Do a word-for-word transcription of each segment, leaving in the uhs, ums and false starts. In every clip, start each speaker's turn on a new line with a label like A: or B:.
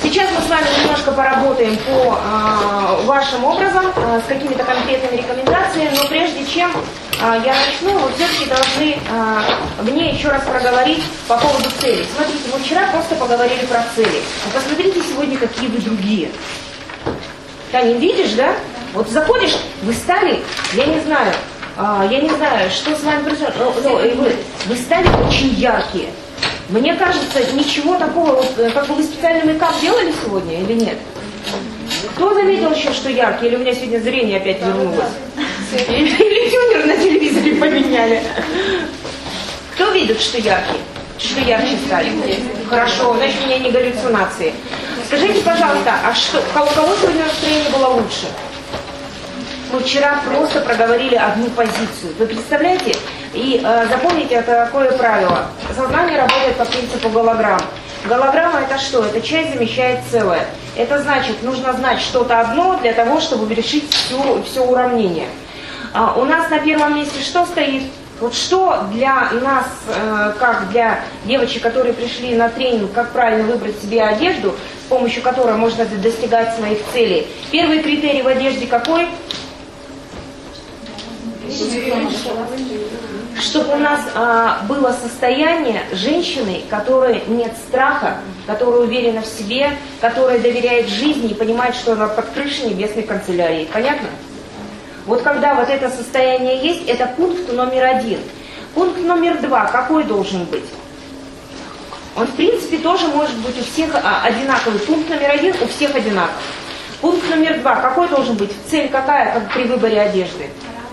A: Сейчас мы с вами немножко поработаем по э, вашим образом, э, с какими-то конкретными рекомендациями, но прежде чем э, я начну, вы все-таки должны э, мне еще раз проговорить по поводу целей. Смотрите, мы вчера просто поговорили про цели. Но посмотрите сегодня, какие вы другие. Таня, видишь, да? Вот заходишь, вы стали, я не знаю, э, я не знаю, что с вами происходит, но, но вы, вы стали очень яркие. Мне кажется, ничего такого, вот, как бы вы специальный мейкап делали сегодня или нет? Кто заметил еще, что яркий? Или у меня сегодня зрение опять вернулось? Или, или тюнер на телевизоре поменяли? Кто видит, что яркий? Что ярче стали? Хорошо, значит, у меня не галлюцинации. Скажите, пожалуйста, а что, у кого сегодня настроение было лучше? Мы вчера просто проговорили одну позицию. Вы представляете? И э, запомните это такое правило. Сознание работает по принципу голограмм. Голограмма это что? Это часть замещает целое. Это значит, нужно знать что-то одно для того, чтобы решить всю, все уравнение. А, у нас на первом месте что стоит? Вот что для нас, э, как для девочек, которые пришли на тренинг, как правильно выбрать себе одежду, с помощью которой можно достигать своих целей. Первый критерий в одежде какой? Чтобы у нас а, было состояние женщины, которой нет страха, которая уверена в себе, которая доверяет жизни и понимает, что она под крышей небесной канцелярии. Понятно? Вот когда вот это состояние есть, это пункт номер один. Пункт номер два, какой должен быть? Он в принципе тоже может быть у всех а, одинаковый. Пункт номер один у всех одинаковый. Пункт номер два, какой должен быть? Цель какая, как при выборе одежды?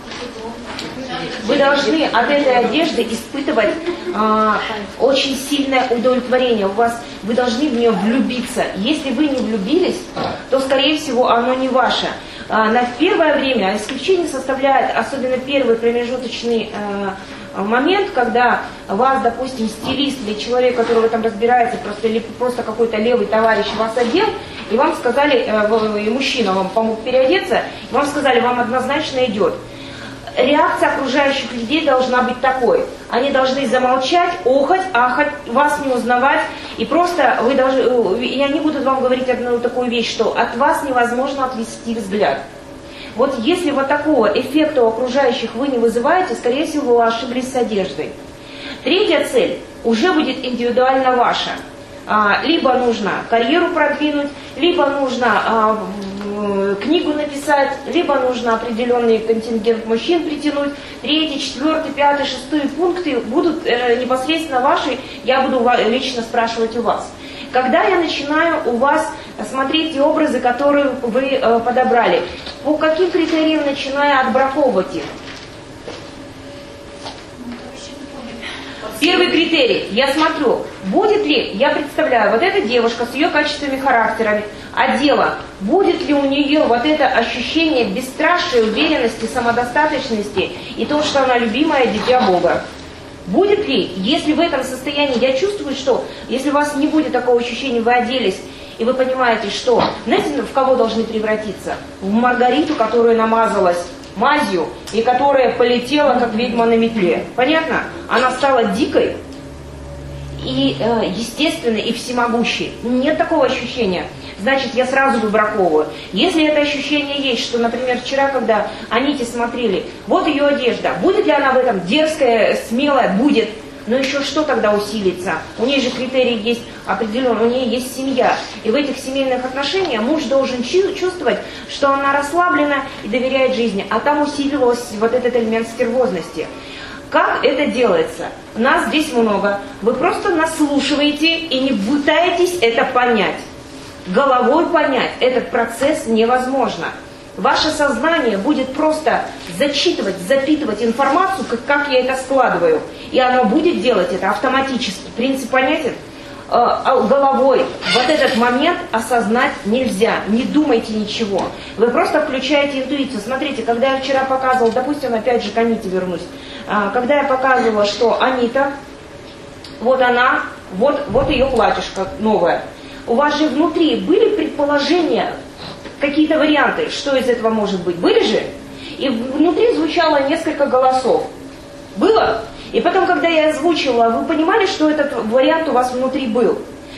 A: Вы должны от этой одежды испытывать э, очень сильное удовлетворение. У вас, вы должны в нее влюбиться. Если вы не влюбились, то, скорее всего, оно не ваше. Э, на первое время исключение составляет, особенно первый промежуточный э, момент, когда вас, допустим, стилист или человек, который в этом разбирается, просто, или просто какой-то левый товарищ вас одел, и вам сказали, э, и мужчина вам помог переодеться, и вам сказали, вам однозначно идет. Реакция окружающих людей должна быть такой. Они должны замолчать, охать, ахать, вас не узнавать. И просто вы должны, и они будут вам говорить одну такую вещь, что от вас невозможно отвести взгляд. Вот если вот такого эффекта у окружающих вы не вызываете, скорее всего, вы ошиблись с одеждой. Третья цель уже будет индивидуально ваша. Либо нужно карьеру продвинуть, либо нужно книгу написать, либо нужно определенный контингент мужчин притянуть. Третий, четвертый, пятый, шестой пункты будут э, непосредственно ваши, я буду лично спрашивать у вас. Когда я начинаю у вас смотреть те образы, которые вы э, подобрали, по каким критериям начинаю отбраковывать их? Первый критерий, я смотрю, будет ли, я представляю, вот эта девушка с ее качествами характерами, одела, будет ли у нее вот это ощущение бесстрашия, уверенности, самодостаточности и то, что она любимая дитя Бога. Будет ли, если в этом состоянии, я чувствую, что если у вас не будет такого ощущения, вы оделись, и вы понимаете, что, знаете, в кого должны превратиться? В Маргариту, которая намазалась мазью, и которая полетела, как ведьма на метле. Понятно? Она стала дикой и э, естественной, и всемогущей. Нет такого ощущения. Значит, я сразу выбраковываю. Если это ощущение есть, что, например, вчера, когда Аните смотрели, вот ее одежда, будет ли она в этом дерзкая, смелая? Будет. Но еще что тогда усилится? У нее же критерии есть определенные, у нее есть семья. И в этих семейных отношениях муж должен чувствовать, что она расслаблена и доверяет жизни. А там усилилась вот этот элемент стервозности. Как это делается? Нас здесь много. Вы просто наслушиваете и не пытаетесь это понять. Головой понять этот процесс невозможно. Ваше сознание будет просто зачитывать, запитывать информацию, как, как я это складываю. И оно будет делать это автоматически. Принцип понятен? Э, головой вот этот момент осознать нельзя. Не думайте ничего. Вы просто включаете интуицию. Смотрите, когда я вчера показывала, допустим, опять же к Аните вернусь. Э, когда я показывала, что Анита, вот она, вот, вот ее платьишко новое. У вас же внутри были предположения, какие-то варианты, что из этого может быть? Были же? И внутри звучало несколько голосов. Было? И потом, когда я озвучила, вы понимали, что этот вариант у вас внутри был?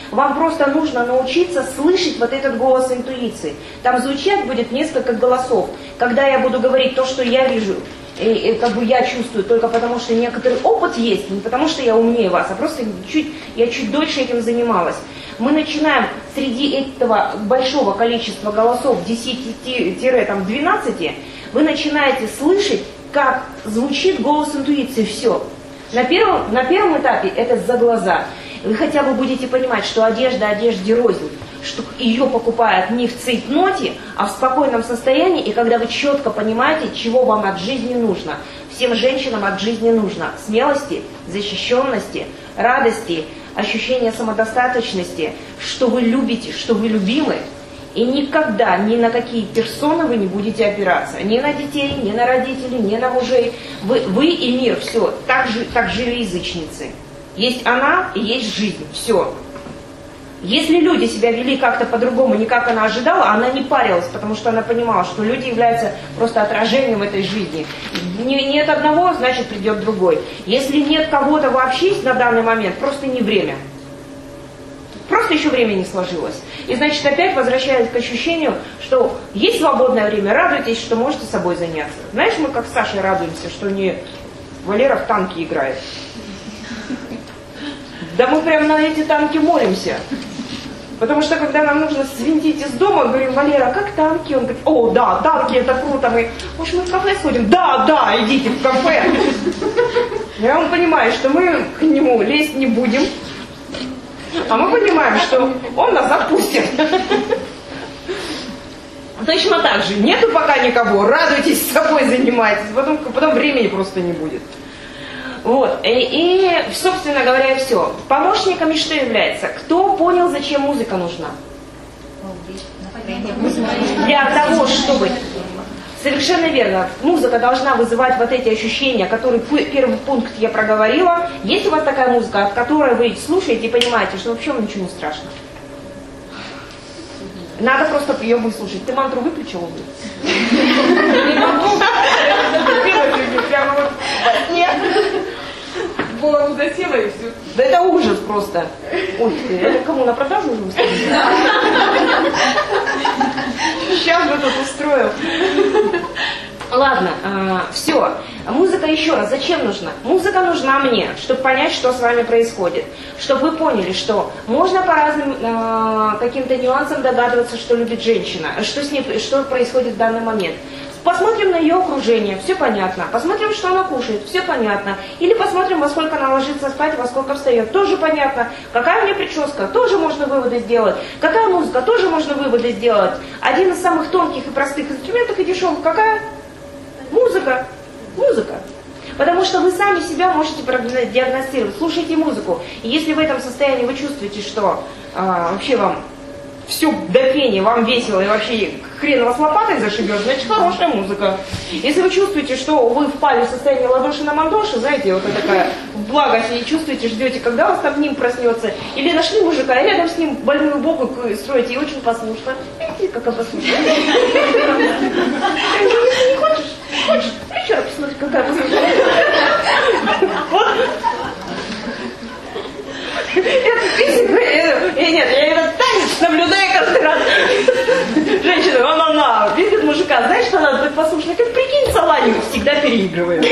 A: Вам просто нужно научиться слышать вот этот голос интуиции. Там звучать будет несколько голосов. Когда я буду говорить то, что я вижу, и, и, как бы я чувствую, только потому что некоторый опыт есть, не потому что я умнее вас, а просто чуть, я чуть дольше этим занималась. Мы начинаем среди этого большого количества голосов, десяти-двенадцати, вы начинаете слышать, как звучит голос интуиции, все. На первом, на первом этапе это за глаза. Вы хотя бы будете понимать, что одежда одежде рознь, что ее покупают не в цейтноте, а в спокойном состоянии, и когда вы четко понимаете, чего вам от жизни нужно. Всем женщинам от жизни нужно смелости, защищенности, радости, ощущения самодостаточности, что вы любите, что вы любимы, и никогда ни на какие персоны вы не будете опираться. Ни на детей, ни на родителей, ни на мужей. Вы, вы и мир, все. Так, же, так жили язычницы. Есть она и есть жизнь. Все. Если люди себя вели как-то по-другому, не как она ожидала, она не парилась, потому что она понимала, что люди являются просто отражением этой жизни. Нет одного, значит придет другой. Если нет кого-то вообще на данный момент, просто не время. Просто еще время не сложилось. И значит опять возвращаясь к ощущению, что есть свободное время, радуйтесь, что можете собой заняться. Знаешь, мы как с Сашей радуемся, что не Валера в танки играет. Да мы прям на эти танки молимся. Потому что когда нам нужно свинтить из дома, говорим: Валера, как танки? Он говорит: о, да, танки, это круто. Мы, может, мы в кафе сходим? Да, да, идите в кафе. Я он понимаю, что мы к нему лезть не будем. А мы понимаем, что он нас отпустит. Точно так же. Нету пока никого. Радуйтесь, с собой занимайтесь. Потом, потом времени просто не будет. Вот. И, и, собственно говоря, все. Помощниками что является? Кто понял, зачем музыка нужна? Для того, чтобы... Совершенно верно. Музыка должна вызывать вот эти ощущения, которые первый пункт я проговорила. Есть у вас такая музыка, от которой вы слушаете и понимаете, что вообще вам ничего не страшно? Надо просто ее выслушать. Ты мантру выключила уже? Не могу. Прямо вот нет. Голову засела и все. Да это ужас просто. Ой, это кому, на продажу уже устроили? Сейчас бы тут устроил. Ладно, э, все. Музыка еще раз. Зачем нужна? Музыка нужна мне, чтобы понять, что с вами происходит. Чтобы вы поняли, что можно по разным э, каким-то нюансам догадываться, что любит женщина, что с ней, что происходит в данный момент. Посмотрим на ее окружение, все понятно. Посмотрим, что она кушает, все понятно. Или посмотрим, во сколько она ложится спать, во сколько встает, тоже понятно. Какая у нее прическа, тоже можно выводы сделать. Какая музыка, тоже можно выводы сделать. Один из самых тонких и простых инструментов и дешевых, какая? Музыка. Музыка. Потому что вы сами себя можете диагностировать. Слушайте музыку. И если в этом состоянии вы чувствуете, что а, вообще вам все до пения, вам весело и вообще хрен вас лопатой зашибет, значит хорошая музыка. Если вы чувствуете, что вы впали в состояние ладоши на мандоши, знаете, вот такая благость, и чувствуете, ждете, когда у вас там ним проснется, или нашли мужика, и рядом с ним больную богу строите, и очень послушно. Видите, какая послушная. Не хочешь? Хочешь? Еще раз посмотри, какая послушная. Вот. Эту песню, э, нет, я этот танец наблюдаю каждый раз. Женщина, она, она, видит мужика, знаешь, что надо быть послушной? Как прикинь, Соланин всегда переигрывает.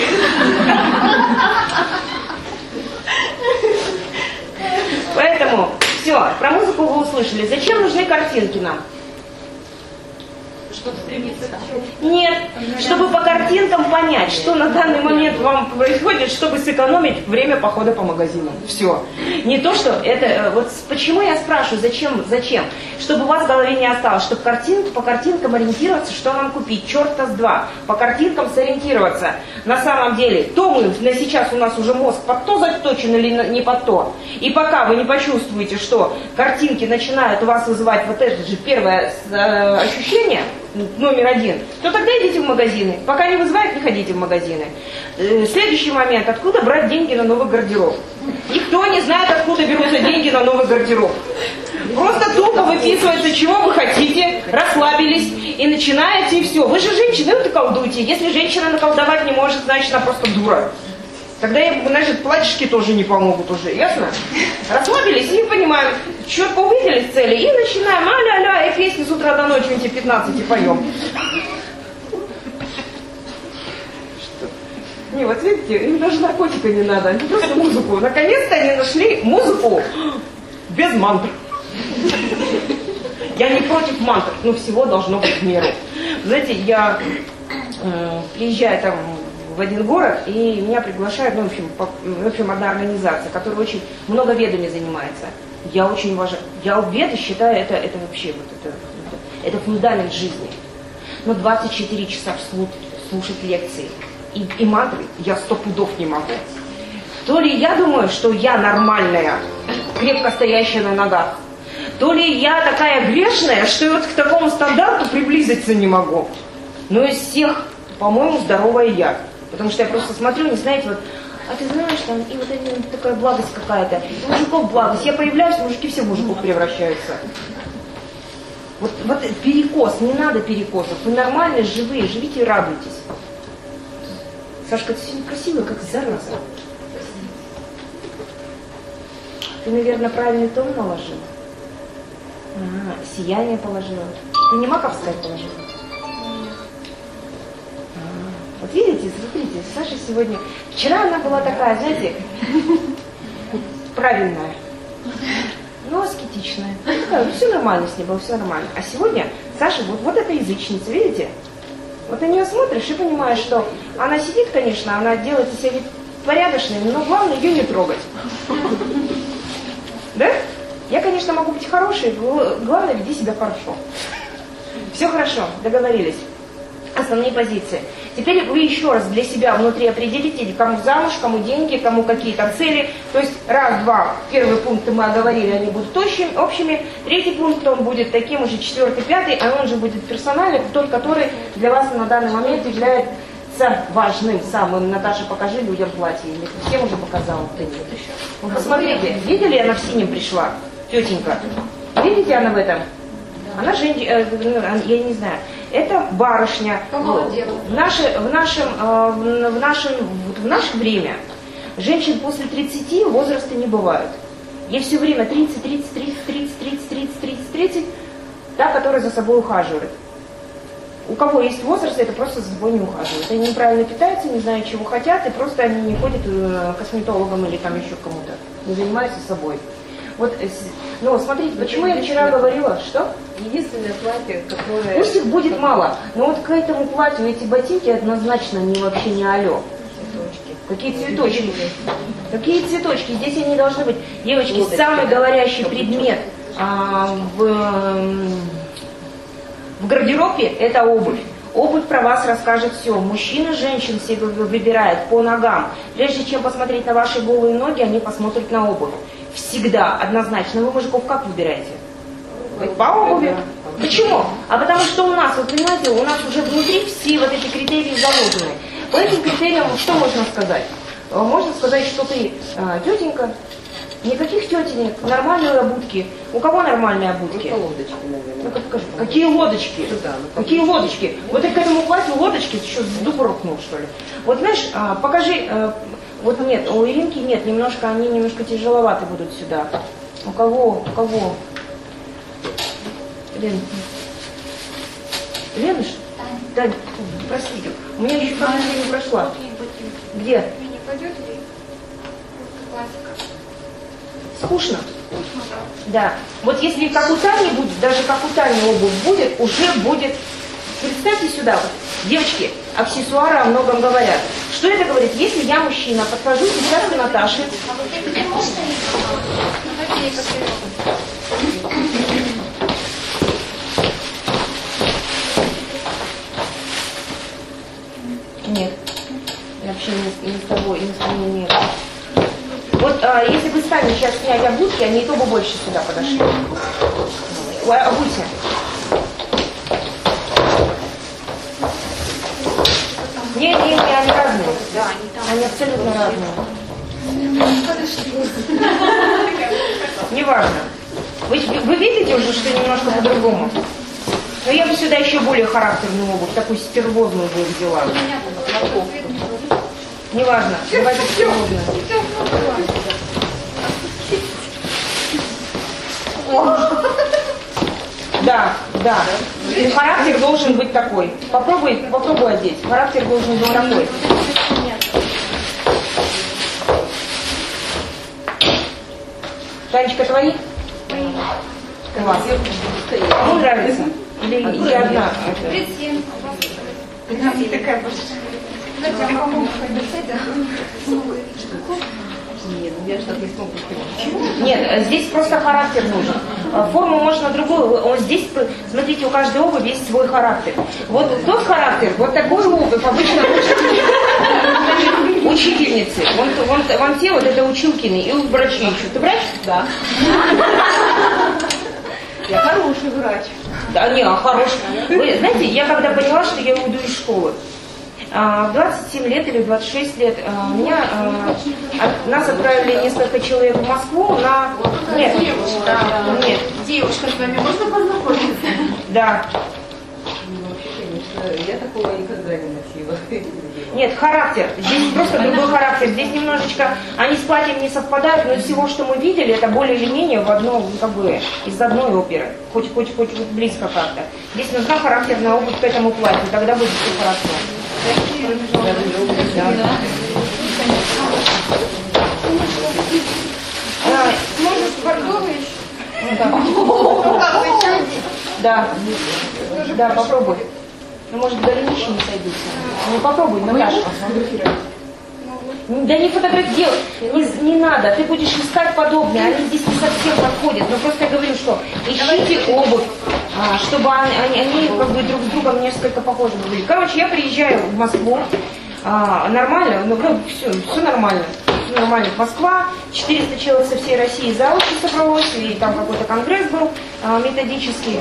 A: Поэтому, все, про музыку вы услышали. Зачем нужны картинки нам?
B: Чтобы стремиться к чему?
A: Нет, чтобы по картинкам понять, что на данный момент вам происходит, чтобы сэкономить время похода по магазинам. Все. Не то, что это... Вот почему я спрашиваю, зачем? Зачем? Чтобы у вас в голове не осталось, чтобы картинки, по картинкам ориентироваться, что нам купить. Черта с два. По картинкам сориентироваться. На самом деле, то мы, на сейчас у нас уже мозг под то заточен или не под то. И пока вы не почувствуете, что картинки начинают у вас вызывать вот это же первое э, ощущение, номер один, то тогда идите в магазины. Пока не вызывает, не ходите в магазины. Следующий момент. Откуда брать деньги на новый гардероб? Никто не знает, откуда берутся деньги на новый гардероб. Просто тупо выписывается, чего вы хотите, расслабились и начинаете, и все. Вы же женщины, вы колдуете. Если женщина наколдовать не может, значит она просто дура. Тогда, я, значит, платьишки тоже не помогут уже, ясно? Расслабились и понимаем, четко увидели цели и начинаем, а-ля-ля, и песни с утра до ночи, эти пятнадцать и поем. Не, вот видите, им даже наркотика не надо, они просто музыку. Наконец-то они нашли музыку без мантр. Я не против мантр, но всего должно быть в меру. Знаете, я э, приезжаю там в один город, и меня приглашают, ну, в общем, по, в общем, одна организация, которая очень много ведами занимается. Я очень уважаю. Я веды считаю, это, это вообще вот это, это, это фундамент жизни. Но двадцать четыре часа вслух слушать лекции и, и мантры я сто пудов не могу. То ли я думаю, что я нормальная, крепко стоящая на ногах, то ли я такая грешная, что вот к такому стандарту приблизиться не могу. Но из всех, по-моему, здоровая я. Потому что я просто смотрю, не знаете, вот, а ты знаешь, там, и вот это, такая благость какая-то, и мужиков благость. Я появляюсь, мужики все в мужиков превращаются. Вот, вот перекос, не надо перекосов. Вы нормальные, живые, живите и радуйтесь. Сашка, ты сегодня красивая, как зараза. Ты, наверное, правильный тон наложила? А, сияние положила. Ты не маковское положила? А, вот видите, смотрите, Саша сегодня... Вчера она была такая, знаете, правильная, но аскетичная. Такая, все нормально с ней было, все нормально. А сегодня Саша, вот, вот эта язычница, видите? Вот на нее смотришь и понимаешь, что она сидит, конечно, она делает из себя вид порядочной, но главное ее не трогать. Да? Я, конечно, могу быть хорошей, главное, веди себя хорошо. Все хорошо, договорились. Основные позиции. Теперь вы еще раз для себя внутри определите, кому замуж, кому деньги, кому какие-то цели. То есть раз, два, первый пункт мы оговорили, они будут общими, общими. Третий пункт, он будет таким уже, четвертый, пятый, а он же будет персональный, тот, который для вас на данный момент является важным самым. Наташа, покажи людям платье. Или всем уже показала? Да нет еще. Ну, посмотрите, видели, она в синем пришла, тетенька? Видите, она в этом? Она же, я не знаю, это барышня. В, наше, в, нашем, в, нашем, в наше время женщин после тридцати возраста не бывает. Ей все время тридцать, тридцать, тридцать, тридцать, тридцать, тридцать, тридцать, тридцать, та, которая за собой ухаживает. У кого есть возраст, это просто за собой не ухаживают. Они неправильно питаются, не знают, чего хотят, и просто они не ходят к косметологам или там еще кому-то, не занимаются собой. Вот, ну, смотрите, почему я вчера говорила, что?
B: Единственное платье, которое...
A: Пусть их будет мало, но вот к этому платью эти ботинки однозначно не вообще не алё.
B: Цветочки.
A: Какие цветочки? Какие цветочки? Здесь они должны быть. Девочки, лодочки, самый да? говорящий предмет а, в, в гардеробе – это обувь. Обувь про вас расскажет все. Мужчины, женщин все выбирают по ногам. Прежде чем посмотреть на ваши голые ноги, они посмотрят на обувь. Всегда, однозначно. Вы мужиков как выбираете? По обуви. Почему? А потому что у нас, вы понимаете, у нас уже внутри все вот эти критерии заложены. По этим критериям что можно сказать? Можно сказать, что ты а, тетенька, никаких тетенек, нормальные обутки. У кого нормальные обутки?
B: Это лодочки, наверное.
A: Ну, как, какие лодочки?
B: Сюда, ну,
A: какие лодочки? Вот и к этому платью лодочки, ты что, с дуба рухнул, что ли? Вот знаешь, а, покажи, а, вот нет, у Иринки нет, немножко, они немножко тяжеловаты будут сюда. У кого? У кого? Лен. Лена, что? Тань, простите, у меня еще как-то не прошла. Где?
C: Мне не пойдет ли классика?
A: Скучно? Да. Вот если как у Тани будет, даже как у Тани обувь будет, уже будет... Представьте сюда, вот, девочки, аксессуары о многом говорят. Что это говорит? Если я мужчина, подхожу сейчас к Наташе...
C: А вот это можно ли?
A: Нет. Вообще не, не с тобой, не с тобой нет. Вот а, если бы стали сейчас снять обутки, они и то бы больше сюда подошли. Обуйся. Нет, нет, нет, они разные.
C: Да, они там.
A: Они абсолютно разные.
C: Подошли.
A: Неважно. Вы, вы видите уже, что немножко по-другому? Но я бы сюда еще более характерную обувь, такую стервозную бы взяла. Неважно. Давайте свободно. Да, да. И характер должен быть такой. Попробуй, попробуй одеть. Характер должен быть такой. Танечка, твои? Класс. Кому нравится? Или я одна?
C: тридцать семь.
B: Такая большая. Нет, я что-то не смогу.
A: Нет, здесь просто характер нужен. Форму можно другую. Вот здесь, смотрите, у каждой обуви есть свой характер. Вот тот характер, вот такой обувь обычно учительницы. Вон, вон, вон те, вот это училкины и врачи еще. Ты врач?
B: Да. Я хороший врач.
A: Да, не, а хороший. Вы знаете, я когда поняла, что я уйду из школы, в двадцать семь лет или двадцать шесть лет меня, нас отправили несколько человек в Москву на... Нет, нет.
C: Девушка, с вами можно познакомиться?
A: Да.
B: Я такого никогда не носила.
A: Нет, характер. Здесь просто другой характер. Здесь немножечко они с платьем не совпадают, но из всего, что мы видели, это более или менее в одном, как бы, из одной оперы. Хоть, хоть, хоть близко как-то. Здесь нужна характерная обувь к этому платью, тогда будет все хорошо.
C: Может, бордовый еще?
A: Да. Да, попробуй. Ну, может, голенища не сойдутся. Ну, попробуй, Наташа. Да не фотографируй, не, не надо, ты будешь искать подобные, они здесь не совсем подходят. Но просто я говорю, что ищите обувь, а, чтобы они, они, они как бы друг с другом несколько похожи были. Короче, я приезжаю в Москву, а, нормально, ну, ну все, все нормально. Все нормально. Москва, четыреста человек со всей России заучи собралось, и там какой-то конгресс был а, методический.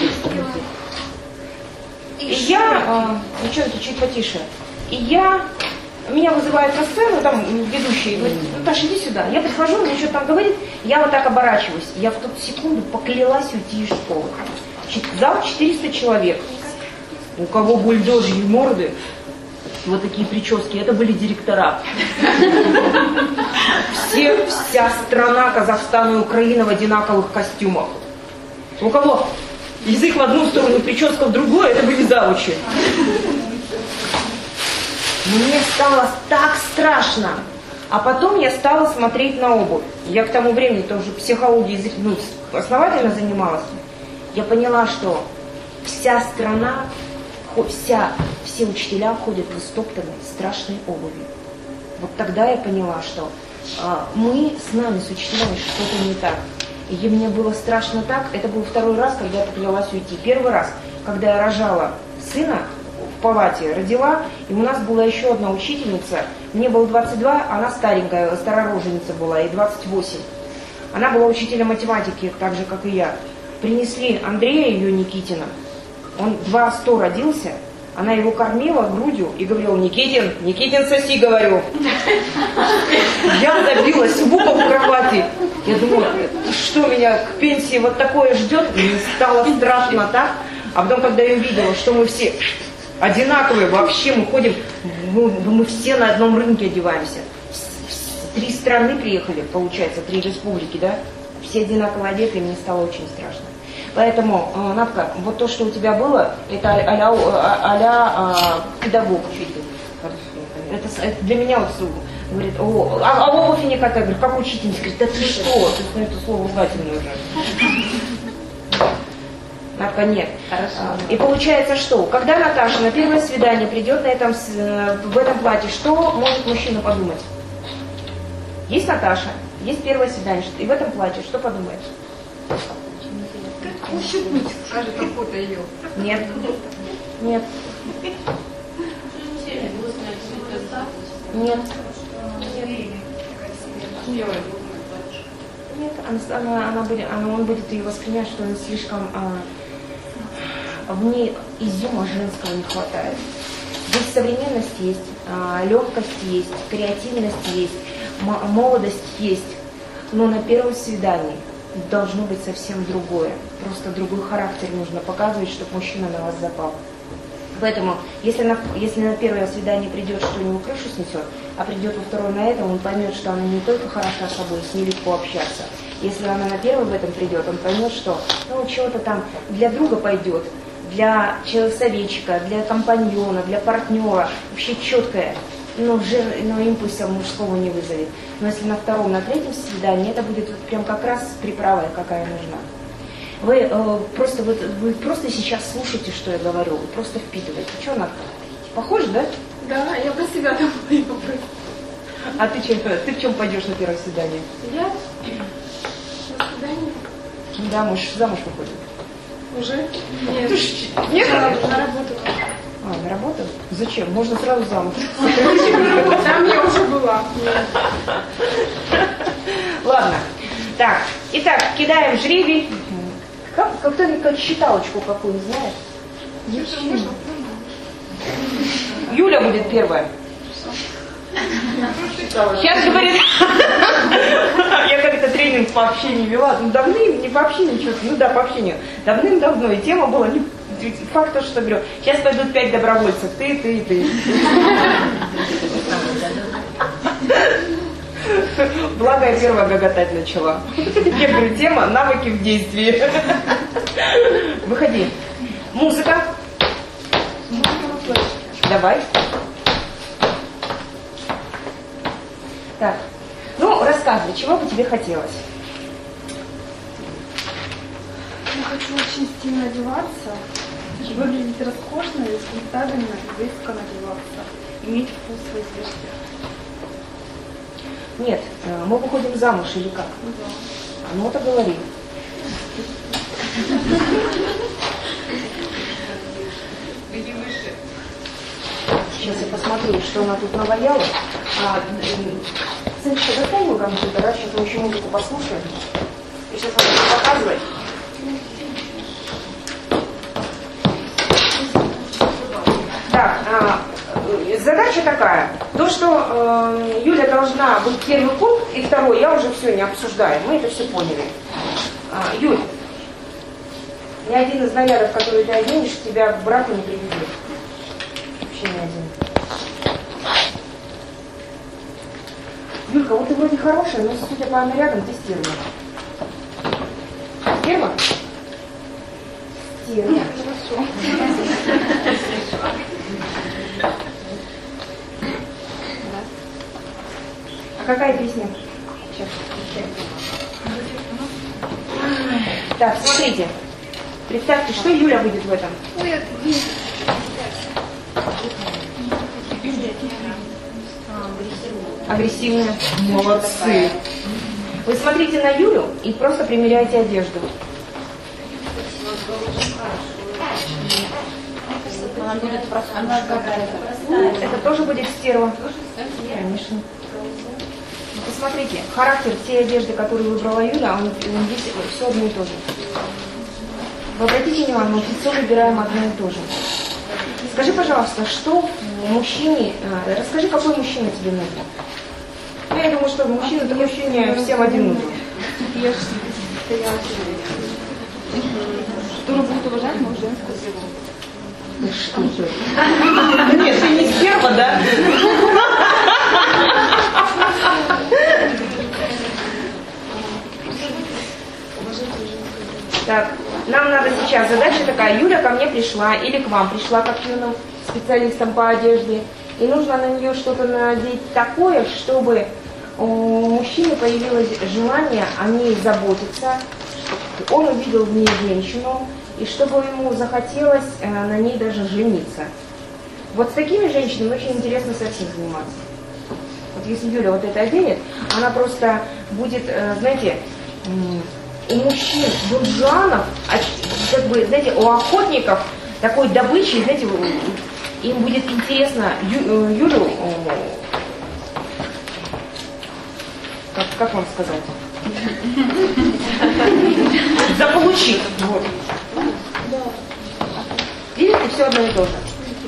A: И я, а, девчонки, чуть потише, и я... Меня вызывают на сцену, там ведущий говорит: Наташа, иди сюда. Я прихожу, он мне что-то там говорит, я вот так оборачиваюсь. Я в ту секунду поклялась уйти из школы. Зал четыреста человек. У кого бульдожьи морды, вот такие прически, это были директора. Все, вся страна Казахстана и Украина в одинаковых костюмах. У кого язык в одну сторону, прическа в другую, это были завучи. Мне стало так страшно. А потом я стала смотреть на обувь. Я к тому времени тоже психологией ну, основательно занималась. Я поняла, что вся страна, вся, все учителя ходят в истоптанной страшной обуви. Вот тогда я поняла, что а, мы с нами, с учителями, что-то не так. И мне было страшно так. Это был второй раз, когда я поклялась уйти. Первый раз, когда я рожала сына, в палате родила, и у нас была еще одна учительница, мне было двадцать два, она старенькая, старороженица была, ей двадцать восемь. Она была учителем математики, так же, как и я. Принесли Андрея, ее Никитина, он два сто родился, она его кормила грудью и говорила: Никитин, Никитин, соси, говорю. Я забилась в угол в кровати. Я думаю, что меня к пенсии вот такое ждет, мне стало страшно так. А потом, когда я увидела, что мы все одинаковые, вообще мы ходим, мы, мы все на одном рынке одеваемся. Три страны приехали, получается, три республики, да? Все одинаково одеты, и мне стало очень страшно. Поэтому, Надка, вот то, что у тебя было, это а-ля, а-ля а, педагог. Это, это для меня вот говорит: о, а, а обувь никакая, говорит, как учительница, говорит: да ты что? То есть, ну, это слово ругательное уже. Надка, нет. Хорошо. И получается что? Когда Наташа на первое свидание придет на этом, в этом платье, что может мужчина подумать? Есть Наташа, есть первое свидание, и в этом платье что подумаешь?
C: Ущипнуть, скажет, как фото ее.
A: Нет. Нет. Нет. Нет, она, она, она будет, она, он будет ее воспринимать, что он слишком, а, в ней изюма женского не хватает. Здесь современность есть, а, легкость есть, креативность есть, м- молодость есть, но на первом свидании должно быть совсем другое. Просто другой характер нужно показывать, чтобы мужчина на вас запал. Поэтому, если на, если на первое свидание придет, что у него крышу снесет, а придет во второе на это, он поймет, что она не только хороша собой, с ней легко общаться. Если она на первое в этом придет, он поймет, что ну, чего-то там для друга пойдет, для человека-советчика, для компаньона, для партнера, вообще четкое, но, жир, но импульса мужского не вызовет. Но если на втором, на третьем свидании, это будет прям как раз приправа, какая нужна. Вы, э, просто, вы, вы просто сейчас слушайте, что я говорю, вы просто впитываете. Что надо? Похоже, да?
C: Да, я про себя думаю попросить.
A: А ты, чем, ты в чем пойдешь на первое свидание?
C: Я? На свидание?
A: Да, мы ж замуж выходим.
C: Уже? Нет.
A: Нет?
C: На, на работу.
A: А, на работу? Зачем? Можно сразу замуж.
C: Там я уже была.
A: Ладно. Так, итак, кидаем жребий. Как, как кто-нибудь считалочку какую знает? Юля будет первая. Сейчас говорит, я как-то тренинг по общению вела, ну давным, не по общению, что-то, ну да, по общению, давным-давно, и тема была, не, факт то, что говорю, сейчас пойдут пять добровольцев, ты, ты и ты. Благо я первая гоготать начала. Я говорю, тема навыки в действии. Выходи. Музыка. Давай. Так. Ну, рассказывай, чего бы тебе хотелось?
C: Я хочу очень стильно одеваться, выглядеть роскошно, респектабельно, изысканно одеваться, иметь вкус в одежде.
A: Нет, мы выходим замуж или как?
C: Да.
A: Ну, это говори. Сейчас я посмотрю, что она тут наваяла. А, Санечка, достань мой компьютер, а? Сейчас мы еще музыку послушаем. И сейчас она будет показывать. Так, а, задача такая. То, что э, Юля должна быть первый пункт, и второй, я уже все не обсуждаю. Мы это все поняли. А, Юль, ни один из нарядов, которые ты оденешь, тебя к браку не приведет. Вообще ни один. Юлька, вот ты вроде хорошая, но судя по нарядам, ты стерва. Стерва? Стерва.
C: Хорошо.
A: А какая песня? Сейчас. Так, смотрите. Представьте, что Юля будет в этом? Агрессивная. Молодцы. Вы смотрите на Юлю и просто примеряйте одежду.
B: Она будет просто, она какая-то.
A: Ну, это тоже будет стерва. Конечно. Посмотрите, характер всей одежды, которую выбрала Юля, он, он здесь все одно и то же. Вы обратите внимание, мы все выбираем одно и то же. Скажи, пожалуйста, что мужчине, расскажи, какой мужчина тебе нужен? Ну, я думаю, что мужчина-то мужчине всем один нужен.
C: Который будет уважать мою женскую природу.
A: Ну что ты? Нет, ты не стерва, да? Так, нам надо сейчас, задача такая, Юля ко мне пришла или к вам пришла как юным специалистам по одежде, и нужно на нее что-то надеть такое, чтобы у мужчины появилось желание о ней заботиться, чтобы он увидел в ней женщину, и чтобы ему захотелось на ней даже жениться. Вот с такими женщинами очень интересно сексом заниматься. Вот если Юля вот это оденет, она просто будет, знаете, у мужчин, буржуанов, как бы, знаете, у охотников такой добычи, знаете, им будет интересно Ю, Юлю, как, как вам сказать, заполучить. Вот. Видите, все одно и то же.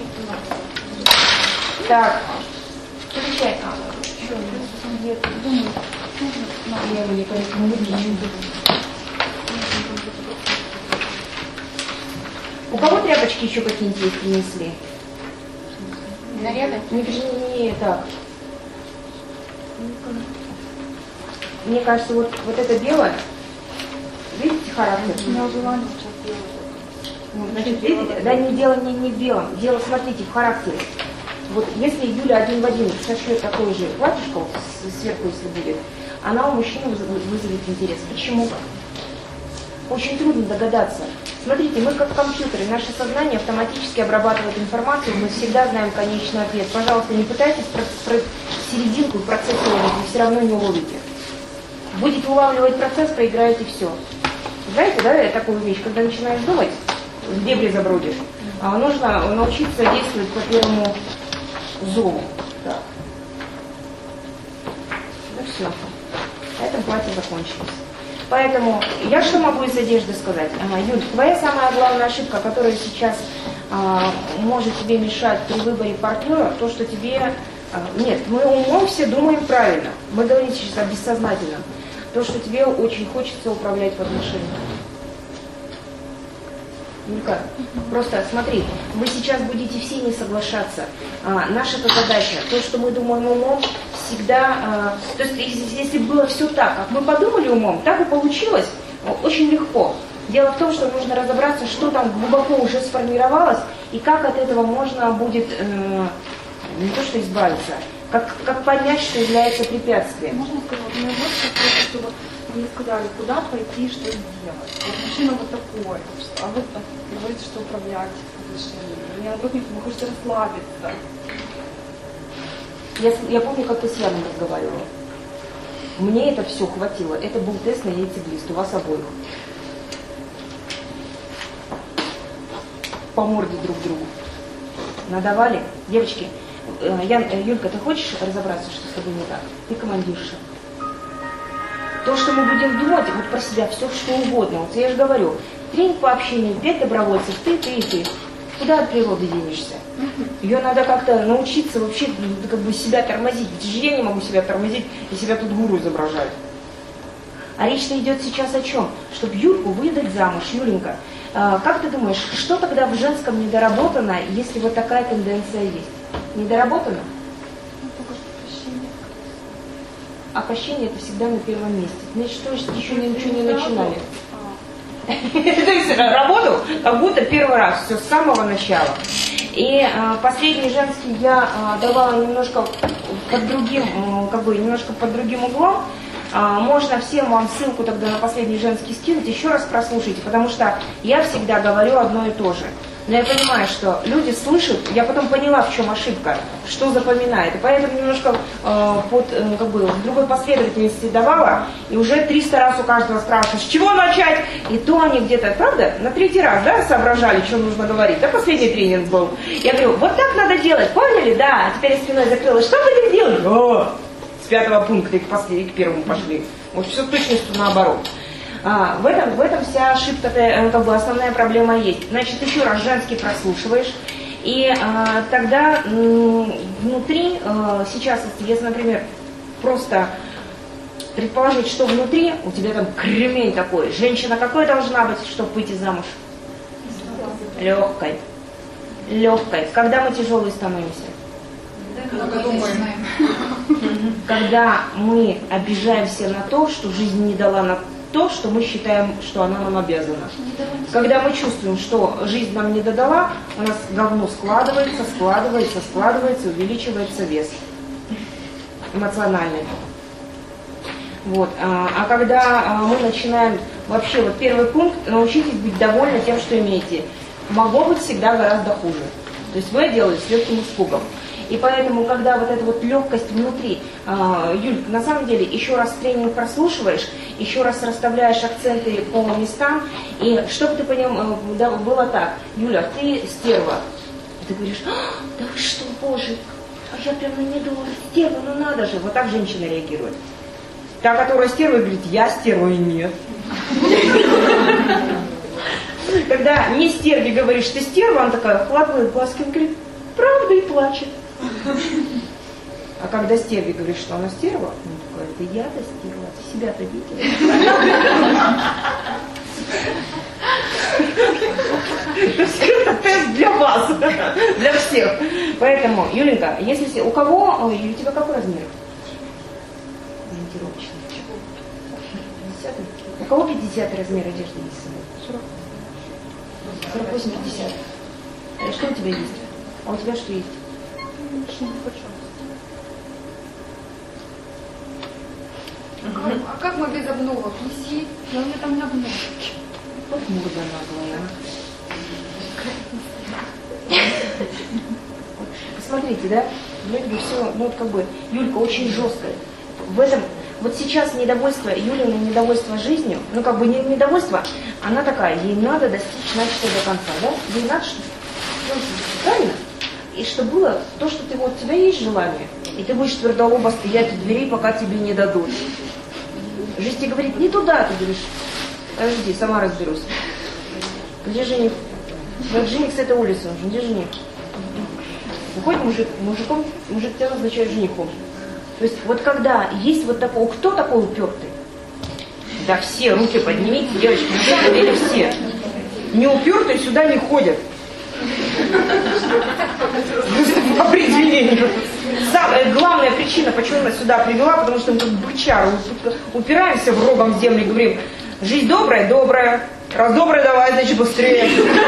A: Так, включай. Нет, думаю, я его не порекомендую. У кого тряпочки еще какие-нибудь есть принесли?
B: Наряды?
A: Не, не, не так. Мне кажется, вот, вот это белое, видите характер?
C: У меня желание сейчас делать.
A: Ну, значит, видите, да, не дело не, не в белом, дело, смотрите, в характере. Вот если Юля один в один сошьет такое же платьишко, вот, сверху если будет, она у мужчины вызовет, вызовет интерес. Почему? Очень трудно догадаться. Смотрите, мы как в компьютере, наше сознание автоматически обрабатывает информацию, мы всегда знаем конечный ответ. Пожалуйста, не пытайтесь про, про серединку и процесс уловить, вы все равно не уловите. Будете улавливать процесс, проиграете все. Знаете, да, такую вещь, когда начинаешь думать, в дебри забродишь, а нужно научиться действовать по первому зову. Так. Ну все. На этом платье закончилось. Поэтому я что могу из одежды сказать? Ага, Юль, твоя самая главная ошибка, которая сейчас а, может тебе мешать при выборе партнера, то, что тебе... А, нет, мы умом все думаем правильно. Мы говорим сейчас о бессознательном. То, что тебе очень хочется управлять в отношениях. Юлька, просто смотри, вы сейчас будете все не соглашаться. А, наша-то задача, то, что мы думаем умом, всегда... А, то есть, если, если было все так, как мы подумали умом, так и получилось, очень легко. Дело в том, что нужно разобраться, что там глубоко уже сформировалось, и как от этого можно будет э, не то что избавиться, как, как понять, что является препятствием.
C: Можно сказать, у меня вот сейчас, чтобы мне сказали, куда пойти, что сделать. Вот мужчина вот такой, а вы говорите, что управлять отношениями. Мне наоборот не хочется расслабиться.
A: Я, я помню, как ты с Яном разговаривала. Мне это все хватило. Это был тест на яйцеглист у вас обоих. По морде друг другу. Надавали. Девочки, Ян, Юлька, ты хочешь разобраться, что с тобой не так? Ты командирша. То, что мы будем думать, вот про себя, все что угодно. Вот я же говорю, тренинг по общению, пять добровольцев, ты, ты и ты. Куда от природы денешься? Ее надо как-то научиться вообще как бы себя тормозить. Ведь же я не могу себя тормозить, и себя тут гуру изображаю. А речь-то идет сейчас о чем? Чтобы Юльку выдать замуж. Юленька, как ты думаешь, что тогда в женском недоработано, если вот такая тенденция есть? Недоработано?
C: Ну, только что прощение.
A: А прощение это всегда на первом месте. Значит, что еще ничего не начинали. То есть работу как будто первый раз, все с самого начала. И а, последний женский я а, давала немножко под другим, как бы немножко под другим углом. А, можно всем вам ссылку тогда на последний женский скинуть, еще раз прослушайте, потому что я всегда говорю одно и то же. Но я понимаю, что люди слышат, я потом поняла, в чем ошибка, что запоминает. И поэтому немножко э, под, э, как бы, в другой последовательности давала, и уже триста раз у каждого спрашивают, с чего начать? И то они где-то, правда, на третий раз, да, соображали, что нужно говорить. Да, последний тренинг был. Я говорю, вот так надо делать, поняли? Да, а теперь я спиной закрылась. Что будем делать? О, с пятого пункта и к, послед... к первому пошли. Вот все точностью наоборот. А, в, этом, в этом вся ошибка, как бы основная проблема есть. Значит, еще раз женский прослушиваешь, и а, тогда м, внутри, а, сейчас, если, например, просто предположить, что внутри, у тебя там кремень такой, женщина какой должна быть, чтобы выйти замуж? Легкой. Легкой. Когда мы тяжелые становимся? Когда мы обижаемся на то, что жизнь не дала нам то, что мы считаем, что она нам обязана. Когда мы чувствуем, что жизнь нам не додала, у нас говно складывается, складывается, складывается, увеличивается вес эмоциональный. Вот. А, а когда мы начинаем, вообще, вот первый пункт, научитесь быть довольны тем, что имеете. Могло быть всегда гораздо хуже. То есть вы делали с легким испугом. И поэтому, когда вот эта вот легкость внутри, э, Юль, на самом деле, еще раз тренинг прослушиваешь, еще раз расставляешь акценты по местам, и чтобы ты понял, э, да, было так, Юля, ты стерва. Ты говоришь, а, да вы что, боже, а я прямо не думала, стерва, ну надо же. Вот так женщина реагирует. Та, которая стерва, говорит, я стерва и нет. Когда не стерве говоришь, ты стерва, она такая, вкладывает глазки, он говорит, правда, и плачет. А когда стерве говоришь, что она стерва, он такой, это я-то стерва, ты себя-то видела. То есть это тест для вас, для всех. Поэтому, Юленька, если у кого, ой, у тебя какой размер? Ориентировочный. пятидесятый? У кого пятидесятый размер одежды есть? сорок восемь пятьдесят. А что у тебя есть? А у тебя что есть?
B: А как мы без обновок? Висит, но у меня там на обновке.
A: Вот морда наглая. Посмотрите, да? Вроде бы все, ну вот как бы, Юлька очень жесткая. В этом, вот сейчас недовольство, Юлина недовольство жизнью, ну как бы не недовольство, она такая, ей надо достичь начатого до конца, да? Ей надо, чтобы, правильно? И чтобы было то, что ты, вот, у тебя есть желание, и ты будешь твердолобо стоять у дверей, пока тебе не дадут. Жизнь тебе говорит, не туда, ты говоришь, подожди, сама разберусь. Где жених? Вот жених с этой улицы, где жених? Уходит мужик, мужиком, мужик тебя назначает женихом. То есть вот когда есть вот такой, кто такой упертый? Да все, руки поднимите, девочки, уже говорили все. Не упертые сюда не ходят. По определению. Самая главная причина, почему я сюда привела, потому что мы как бычары упираемся в рогом в землю и говорим, жизнь добрая, добрая, раз добрая, давай, значит, быстрее.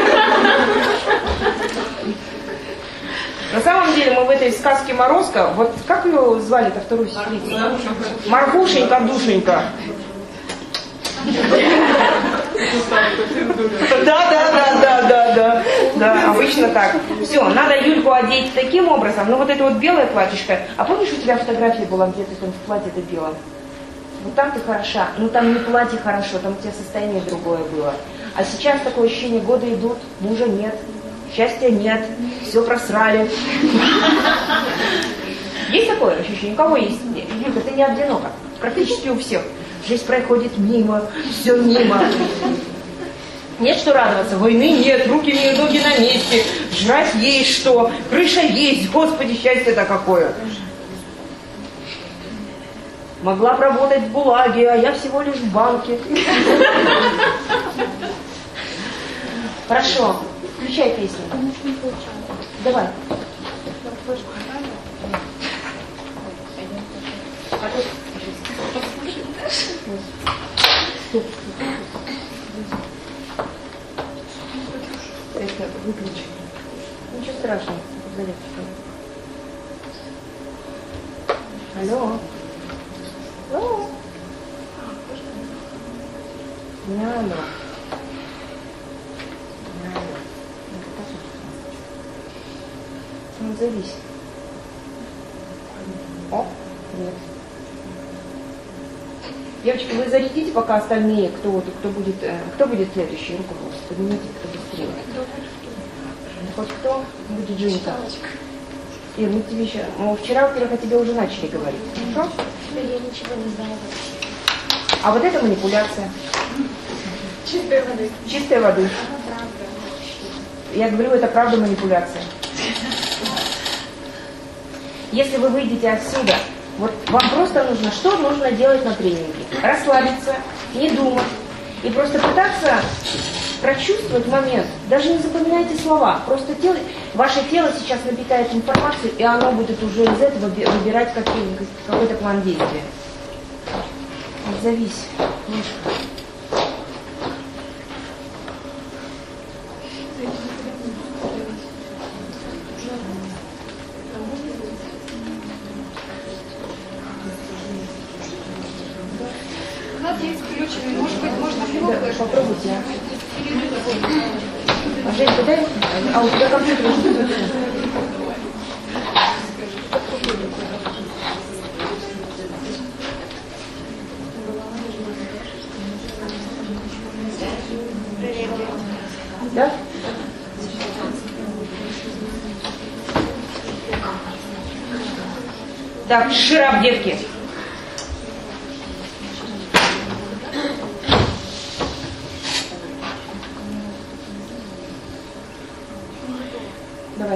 A: На самом деле мы в этой сказке Морозко, вот как ее звали-то вторую сестрицу? Маргушенька, душенька. Да, да, да, да, да, да, да, обычно так. Все, надо Юльку одеть таким образом. Ну вот это вот белое платьишко. А помнишь, у тебя фотография была, где ты там в платье-то белом? Вот там ты хороша. Ну там не платье хорошо, там у тебя состояние другое было. А сейчас такое ощущение, годы идут, мужа нет, счастья нет, все просрали. Есть такое ощущение? У кого есть? Юлька, ты не одинока. Практически у всех. Жизнь проходит мимо, все мимо. Нет что радоваться, войны нет, руки и ноги на месте, жрать есть что, крыша есть, Господи, счастье-то какое. Могла работать в ГУЛАГе, а я всего лишь в банке. Хорошо, включай песню. Давай. Стоп. Это выключи. Ничего страшного. Алло. Алло. Не алло. Не алло. Ну, завись. О, привет. Девочки, вы зарядите пока остальные, кто, вот, кто, будет, кто будет следующий, руку просто поднимите, кто быстрее. Хоть кто будет Женька. Ир, мы тебе еще... Ну, вчера, во-первых, о тебе уже начали говорить. Хорошо?
D: Я ничего не знаю вообще.
A: А вот это манипуляция.
D: Чистой воды.
A: Чистой воды.
D: Ага, правда.
A: Я говорю, это правда манипуляция. Если вы выйдете отсюда, вот вам просто нужно, что нужно делать на тренинге? Расслабиться, не думать и просто пытаться прочувствовать момент. Даже не запоминайте слова, просто тело, ваше тело сейчас напитает информацию, и оно будет уже из этого выбирать какой-то план действия. Отзовись.
B: Надеюсь, включен. Может быть, можно
A: Да, попробуйте. А Жень, подай. А у тебя компьютер уже включен? Да? Так, широп, девки. Давай.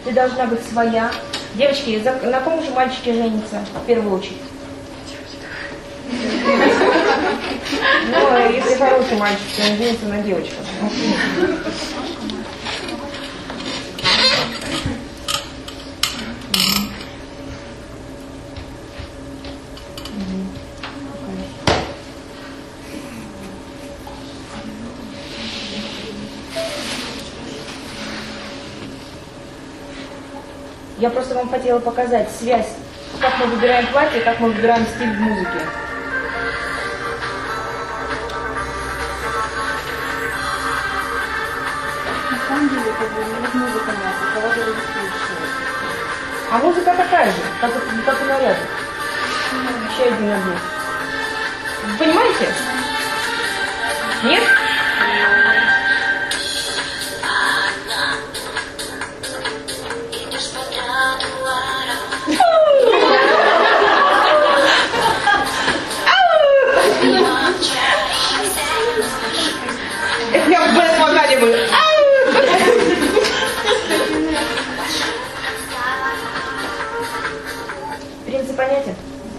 A: Ты должна быть своя. Девочки, за, на ком же мальчики женятся в первую очередь? Ну, если хороший мальчик, то он женится на девочках. Я просто вам хотела показать связь, как мы выбираем платье, как мы выбираем стиль в музыке.
C: На самом деле, как бы, невозможно понять, у кого же вы слушаете.
A: А музыка такая же, как, и- как и наряды. Еще один объект. Вы понимаете? Нет? Это я в Бэт вокале был. Принцип понятен?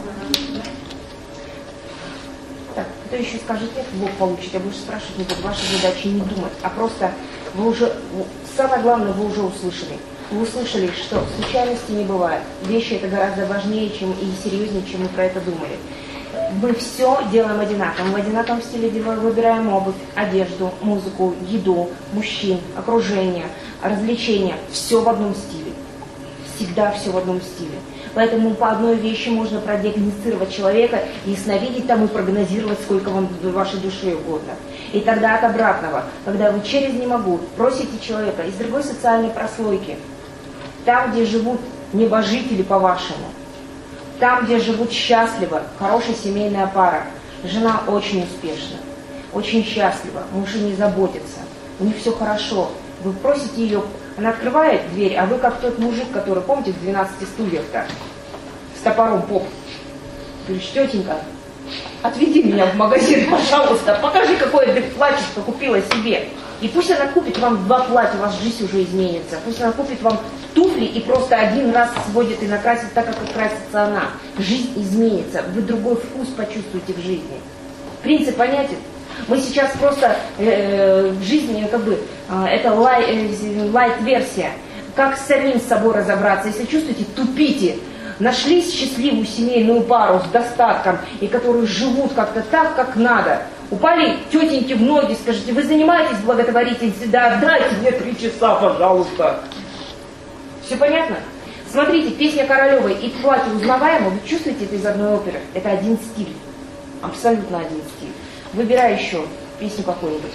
A: Так, кто еще скажет нет, в лоб получит, я больше спрашивать не буду. Ваша задача не думать, а просто вы уже, самое главное, вы уже услышали. Вы услышали, что случайностей не бывает. Вещи это гораздо важнее, чем и серьезнее, чем мы про это думали. Мы все делаем одинаково. Мы в одинаковом стиле выбираем обувь, одежду, музыку, еду, мужчин, окружение, развлечения. Все в одном стиле. Всегда все в одном стиле. Поэтому по одной вещи можно продиагностировать человека, ясновидеть там и прогнозировать, сколько вам в вашей душе угодно. И тогда от обратного, когда вы через «не могу» просите человека из другой социальной прослойки, там, где живут небожители по-вашему, там, где живут счастливо, хорошая семейная пара, жена очень успешна, очень счастлива, муж не заботится, у них все хорошо. Вы просите ее, она открывает дверь, а вы как тот мужик, который, помните, в двенадцати стульях-то, с топором поп. Говоришь, тетенька, отведи меня в магазин, пожалуйста, покажи, какое ты платьишко купила себе. И пусть она купит вам два платья, у вас жизнь уже изменится. Пусть она купит вам туфли и просто один раз сводит и накрасит так, как красится она. Жизнь изменится, вы другой вкус почувствуете в жизни. Принцип понятен? Мы сейчас просто э, в жизни, как бы, э, это лай, э, лайт-версия. Как с самим собой разобраться? Если чувствуете, тупите. Нашли счастливую семейную пару с достатком, и которые живут как-то так, как надо. Упали тетеньки в ноги, скажите, вы занимаетесь благотворительностью? Да, дайте мне три часа, пожалуйста. Все понятно? Смотрите, песня Королевой и платье узнаваемо, вы чувствуете это из одной оперы? Это один стиль. Абсолютно один стиль. Выбирай еще песню какую-нибудь.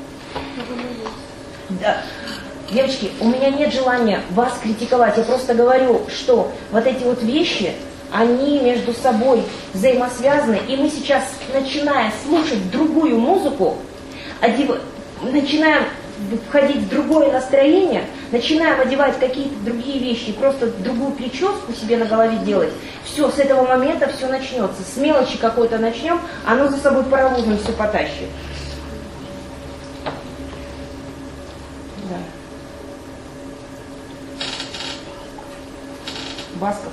A: Да. Девочки, у меня нет желания вас критиковать. Я просто говорю, что вот эти вот вещи, они между собой взаимосвязаны. И мы сейчас, начиная слушать другую музыку, одев... начинаем входить в другое настроение, начинаем одевать какие-то другие вещи, просто другую прическу себе на голове делать. Все, с этого момента все начнется. С мелочи какой-то начнем, оно за собой паровозом все потащит. Да. Басков.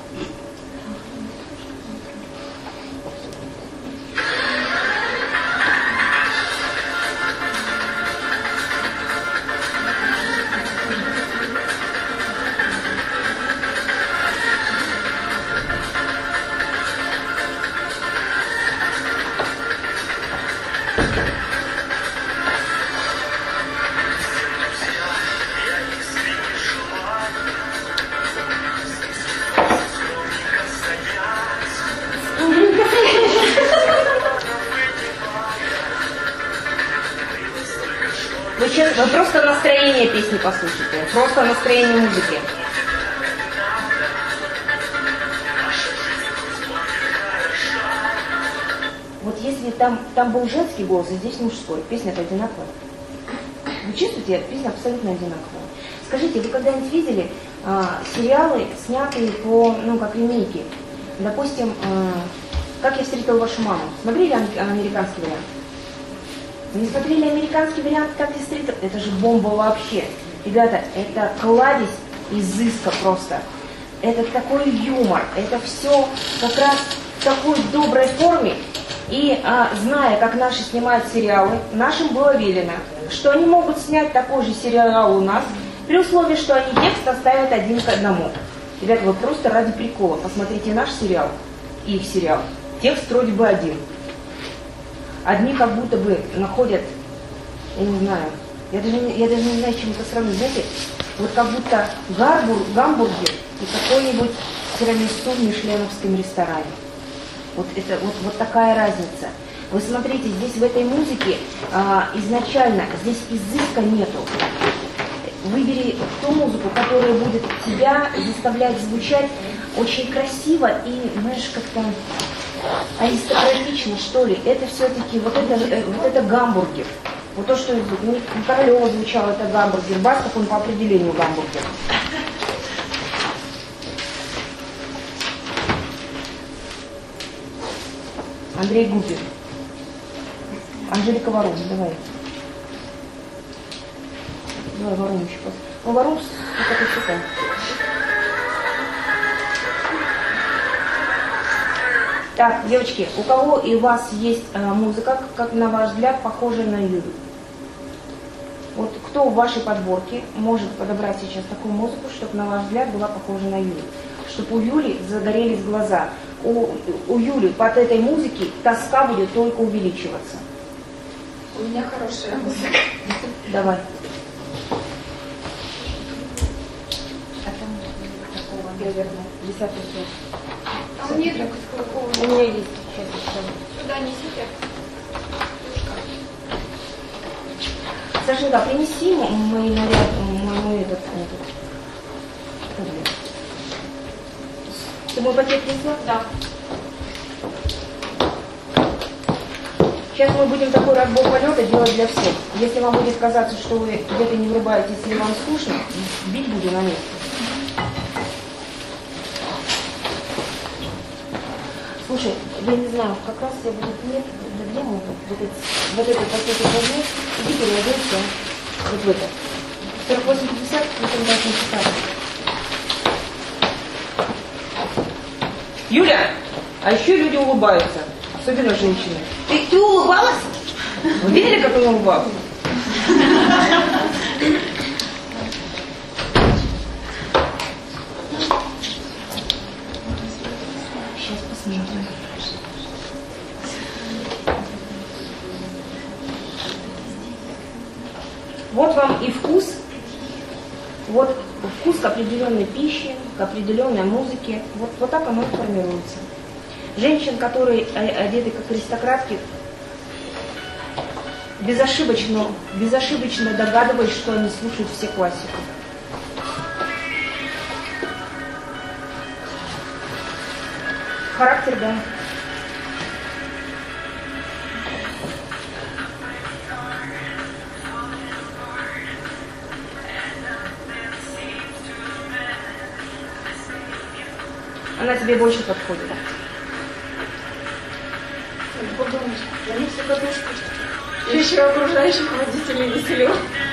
A: Вы, сейчас, вы просто настроение песни послушайте, просто настроение музыки. Вот если там, там был женский голос, а здесь мужской, песня-то одинаковая. Вы чувствуете, песня абсолютно одинаковая. Скажите, вы когда-нибудь видели а, сериалы, снятые по, ну, как линейки? Допустим, а, «Как я встретил вашу маму». Смотрели американский вариант? Вы не смотрели американский вариант «Как я встретил»? Это же бомба вообще. Ребята, это кладезь изыска просто. Это такой юмор, это все как раз в такой доброй форме. И а, зная, как наши снимают сериалы, нашим было велено, что они могут снять такой же сериал у нас, при условии, что они текст оставят один к одному. Ребята, вы просто ради прикола посмотрите наш сериал и их сериал. Текст вроде бы один. Одни как будто бы находят, я не знаю, я даже не, я даже не знаю, чем это сравнить. Знаете, вот как будто гарбур, гамбургер и какой-нибудь тирамису в мишленовском ресторане. Вот это вот, вот такая разница. Вы смотрите, здесь в этой музыке а, изначально здесь изыска нету. Выбери ту музыку, которая будет тебя заставлять звучать очень красиво и, знаешь, как-то аристократично, что ли. Это все-таки вот это, вот это гамбургер. Вот то, что у Королева звучало, это гамбургер. Басков, он по определению гамбургер. Андрей Губин. Анжелика Варум, давай. Давай Варум еще просто. Ну, Варум, как это считаю. Так, девочки, у кого и у вас есть э, музыка, как на ваш взгляд, похожая на Юлю? Вот кто в вашей подборке может подобрать сейчас такую музыку, чтобы на ваш взгляд была похожа на Юлю? Чтобы у Юли загорелись глаза. У, у Юли под этой музыки тоска будет только увеличиваться.
D: У меня хорошая музыка.
A: Давай.
C: А там такого, наверное, десятый класс.
B: А мне так какого?
A: У меня есть сейчас еще.
B: Сюда несите.
A: Сашенька, принеси мой наряд, мой, мой этот, этот. Ты мой пакет принесла?
B: Да.
A: Сейчас мы будем такой разбор полета делать для всех. Если вам будет казаться, что вы где-то не врубаетесь или вам скучно, бить буду на месте. Слушай, я не знаю, как раз я буду нет, да где мы вот этот, вот этот пакет возьму, иди переоденься вот в это. сорок восемь пятьдесят, мы там должны читать. Юля, а еще люди улыбаются, особенно женщины. Ты, ты улыбалась? Вы видели, как он улыбался? Сейчас посмотрим. Вот вам и вкус, вот вкус к определенной пище, к определенной музыке. Вот, вот так оно и формируется. Женщин, которые одеты как аристократки, безошибочно, безошибочно догадываюсь, что они слушают все классику. Характер, да. Она тебе больше подходит.
D: Подумаешь, за них все катушки. И еще окружающих водителей веселил.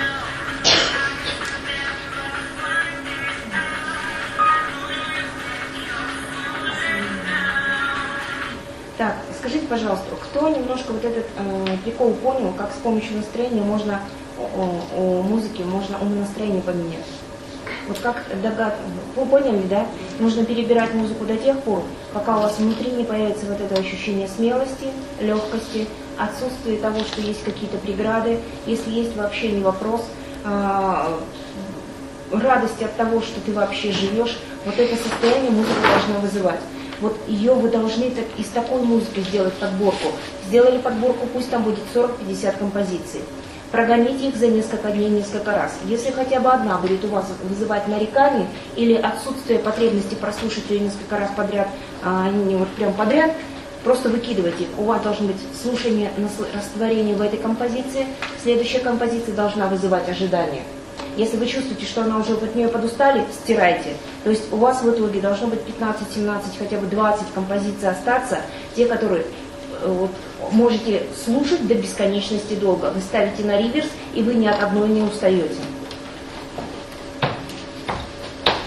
A: Так, скажите, пожалуйста, кто немножко вот этот э, прикол понял, как с помощью настроения можно, о, о музыке можно умонастроение поменять? Вот как догад... Вы поняли, да? Нужно перебирать музыку до тех пор, пока у вас внутри не появится вот это ощущение смелости, легкости, отсутствие того, что есть какие-то преграды, если есть вообще не вопрос, э, радости от того, что ты вообще живешь. Вот это состояние музыка должна вызывать. Вот ее вы должны так, из такой музыки сделать подборку. Сделали подборку, пусть там будет сорок-пятьдесят композиций. Прогоните их за несколько дней, несколько раз. Если хотя бы одна будет у вас вызывать нарекание или отсутствие потребности прослушать ее несколько раз подряд, а не вот прям подряд, просто выкидывайте. У вас должно быть слушание, растворение в этой композиции. Следующая композиция должна вызывать ожидание. Если вы чувствуете, что она уже от нее подустали, стирайте. То есть у вас в итоге должно быть пятнадцать-семнадцать, хотя бы двадцать композиций остаться, те, которые вот, можете слушать до бесконечности долго. Вы ставите на реверс, и вы ни от одной не устаете.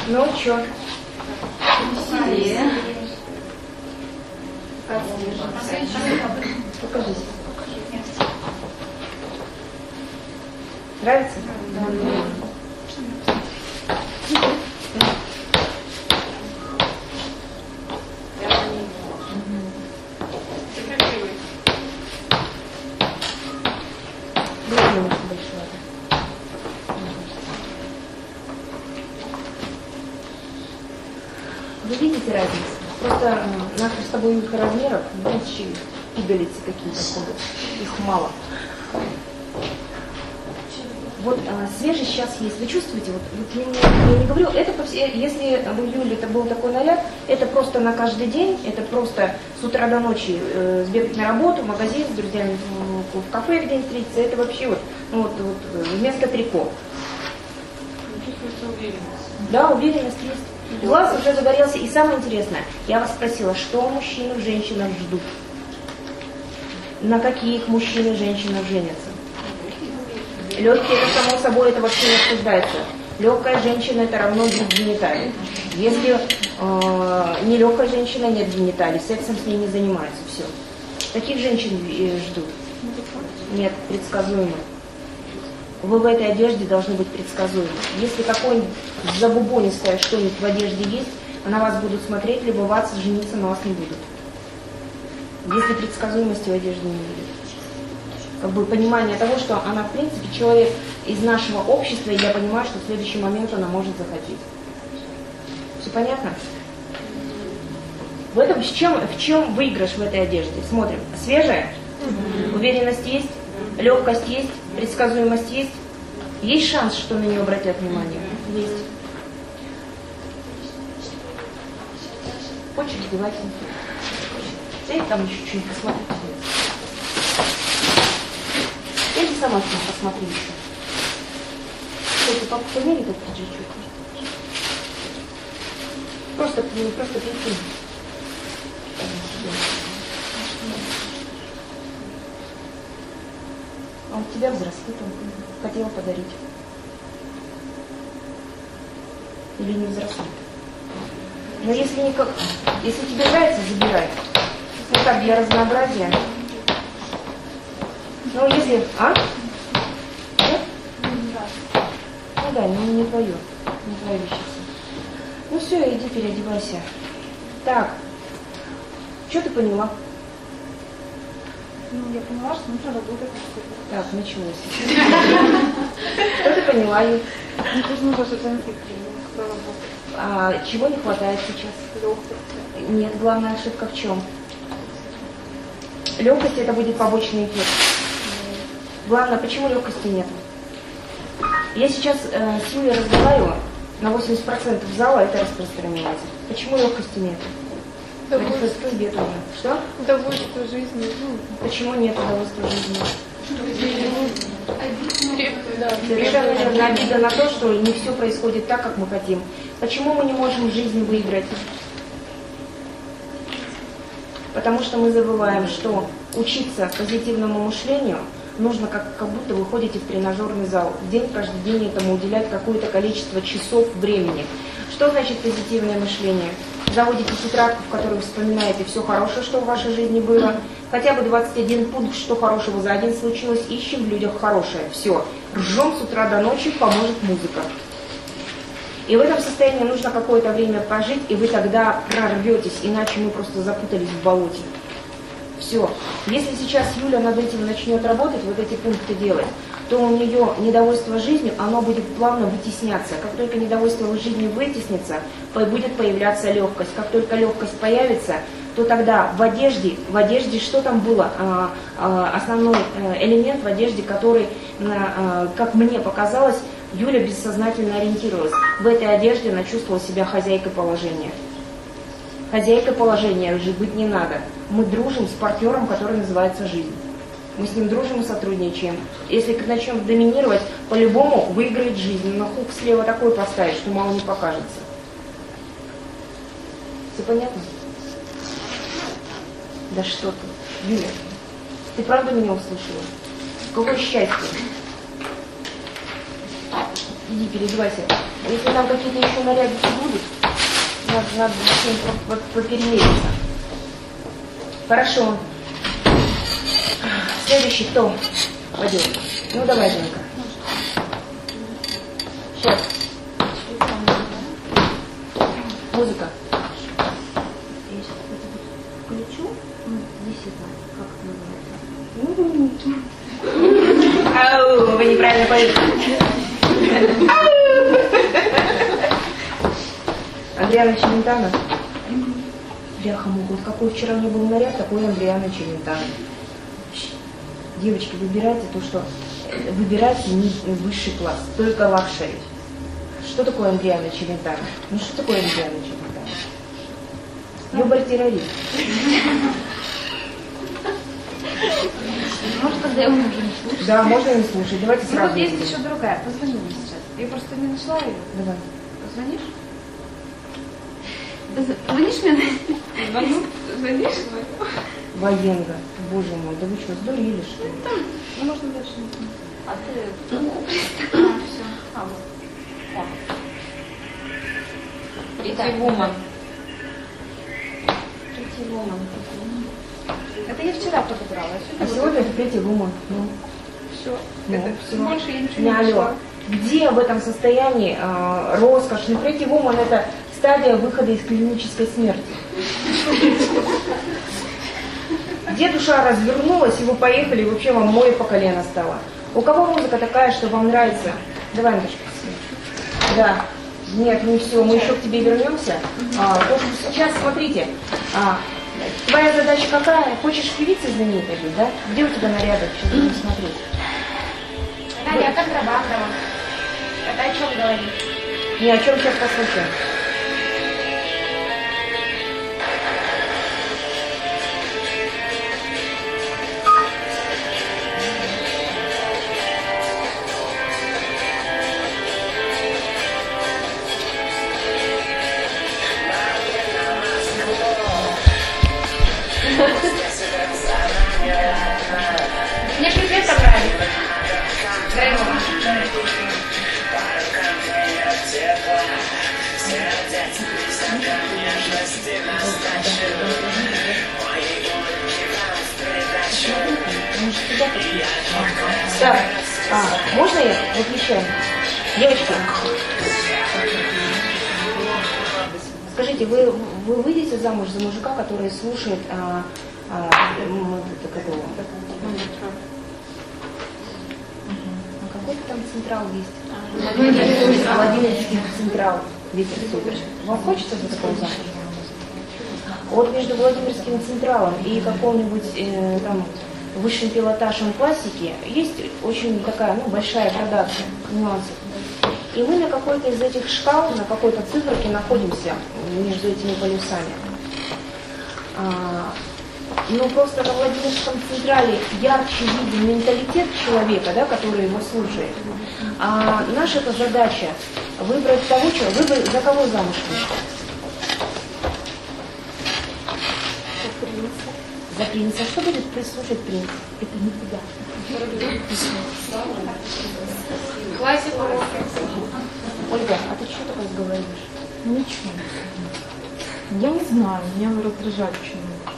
A: Ну, что?
C: Веселее.
A: Покажись. Нравится? Да. Вы видите разницу? Просто э, наших с тобой их размеров, меньше пигалицы какие-то ходят. Их мало. Вот э, свежий сейчас есть. Вы чувствуете? Вот, вот я, не, я не говорю, это по всей, если в июле это был такой наряд, это просто на каждый день, это просто с утра до ночи э, сбегать на работу, в магазин, с друзьями в, в кафе где-нибудь встретиться. Это вообще вот, ну, вот, вот вместо трико.
D: Чувствуется уверенность.
A: Да, уверенность есть. Глаз уже загорелся. И самое интересное, я вас спросила, что мужчины в женщинах ждут? На каких мужчин и женщинах женятся? Легкие, это само собой, это вообще не обсуждается. Легкая женщина это равно гениталии. Если э, не легкая женщина, нет гениталий, сексом с ней не занимаются, все. Таких женщин э, ждут? Нет, предсказуемо. Вы в этой одежде должны быть предсказуемы. Если какое-нибудь забубонистое что-нибудь в одежде есть, на вас будут смотреть, любоваться, жениться на вас не будут. Если предсказуемости в одежде не будет. Как бы понимание того, что она, в принципе, человек из нашего общества, и я понимаю, что в следующий момент она может захотеть. Все понятно? В этом, в чем, в чем выигрыш в этой одежде? Смотрим. Свежая? Уверенность есть? Легкость есть? Предсказуемость есть? Есть шанс, что на нее обратят внимание? Есть. Хочешь, одевайся. И там еще что-нибудь посмотри. Иди сама с ним посмотри еще. Что, ты папа померяй этот пиджачок? Просто, просто прикинь. А у тебя взрослый там хотела подарить. Или не взрослый. Но если никак, если тебе нравится, забирай. Ну так, для разнообразия. Ну если, а? Да? Ну да, ну не твое. Не твоя вещица. Ну все, иди переодевайся. Так. Что ты поняла?
C: Ну, я поняла, что нужно работать.
A: Так, началось. Что ты поняла, Ю?
C: Мне тоже нужно что-то работать.
A: А чего не хватает сейчас?
C: Легкости.
A: Нет, главная ошибка в чем? Легкость это будет побочный эффект. Главное, почему легкости нет? Я сейчас э, с Юлей разговариваю, на восемьдесят процентов зала это распространяется. Почему легкости нет?
B: Удовольствие.
A: Тебе тоже. Что?
B: Удовольствие жизни.
A: Почему нет удовольствия жизни?
B: Да.
A: Совершенно верно. Обида на то, что не все происходит так, как мы хотим. Почему мы не можем в жизни выиграть? Потому что мы забываем, что учиться позитивному мышлению нужно, как, как будто вы ходите в тренажерный зал. В день, каждый день этому уделять какое-то количество часов времени. Что значит позитивное мышление? Заводите тетрадку, в которой вы вспоминаете все хорошее, что в вашей жизни было. Хотя бы двадцать один пункт, что хорошего за день случилось. Ищем в людях хорошее. Все. Ржем с утра до ночи, поможет музыка. И в этом состоянии нужно какое-то время пожить, и вы тогда прорветесь, иначе мы просто запутались в болоте. Все. Если сейчас Юля над этим начнет работать, вот эти пункты делать, то у нее недовольство жизнью, оно будет плавно вытесняться. Как только недовольство жизнью вытеснится, будет появляться легкость. Как только легкость появится, то тогда в одежде, в одежде что там было? А, а, основной элемент в одежде, который, а, как мне показалось, Юля бессознательно ориентировалась. В этой одежде она чувствовала себя хозяйкой положения. Хозяйкой положения же быть не надо. Мы дружим с партнером, который называется жизнь. Мы с ним дружим и сотрудничаем. Если начнем доминировать, по-любому выиграет жизнь. Но хук слева такой поставить, что мало не покажется. Все понятно? Да что ты, Юля, ты правда меня услышала? Какое счастье. Иди, переодевайся. Если там какие-то еще нарядики будут, надо, надо с ним по- по- поперемериться. Хорошо. Следующий кто пойдет? Ну давай, Женька. Сейчас. Музыка. Я сейчас это включу. Здесь это, как называется? Ау, вы неправильно поете. Андриана Челентано. Бляха-муха, вот какой вчера у меня был наряд, такой Андриана Челентано. Девочки, выбирайте то, что выбирайте не высший класс, только лакшери. Что такое Андриана Челентано? Ну что такое Андриана Челентано? Любовь-террорист.
B: Может, тогда я уже не слушаю.
A: Да, можно не слушать. Давайте
B: Ну
A: сразу.
B: вот есть
A: будем.
B: еще другая, позвони мне сейчас. Я просто не нашла ее.
A: Давай.
B: Позвонишь? Звонишь мне? Звоню. Звонишь?
A: Военга. Боже мой, да вы что, сдурели, что ли?
B: Ну, можно дальше не знаю. А ты... А, все. А, вот.
D: Pretty Woman.
B: Pretty Woman. Это я вчера только брала.
A: А сегодня это третий вумен. Ну,
B: Все.
A: ну,
B: Это
A: все.
B: больше я ничего
A: Не
B: не
A: алло.
B: нашла.
A: Где в этом состоянии э, роскошь? Ну, третий вумен это стадия выхода из клинической смерти. Где душа развернулась, и вы поехали, и вообще вам море по колено стало. У кого музыка такая, что вам нравится? Давай, Андюшка. Да. Нет, не все, мы еще к тебе вернемся. А, то, что сейчас, смотрите, а, твоя задача какая? Хочешь певицей знаменитой быть, да? Где у тебя наряды? Сейчас будем смотреть.
B: Да, я контрабандова. Это о чем говорит?
A: Ни о чем сейчас посмотрим.
B: Мне припев так нравится. Драйвово.
A: Так, а, можно я выключаю? Девочки, скажите, вы, вы выйдете замуж за мужика, который слушает а, а, м, это, какого? А какой-то там централ есть? Владимирский централ. Ветер супер. Вам хочется за такого замуж? Вот между Владимирским централом и каким-нибудь э, там высшим пилотажем классики есть очень такая, ну, большая градация нюансов. И мы на какой-то из этих шкал, на какой-то циферке находимся между этими полюсами. А, но просто на Владимирском централе ярче виден менталитет человека, да, который его слушает. А наша эта задача выбрать того, что выбрать, за кого замуж вышла. За принца. Что будет прислушать принц? Это не туда.
B: Классика.
A: Ольга, а ты что такое говоришь?
C: Ничего. Я не знаю, меня раздражает очень.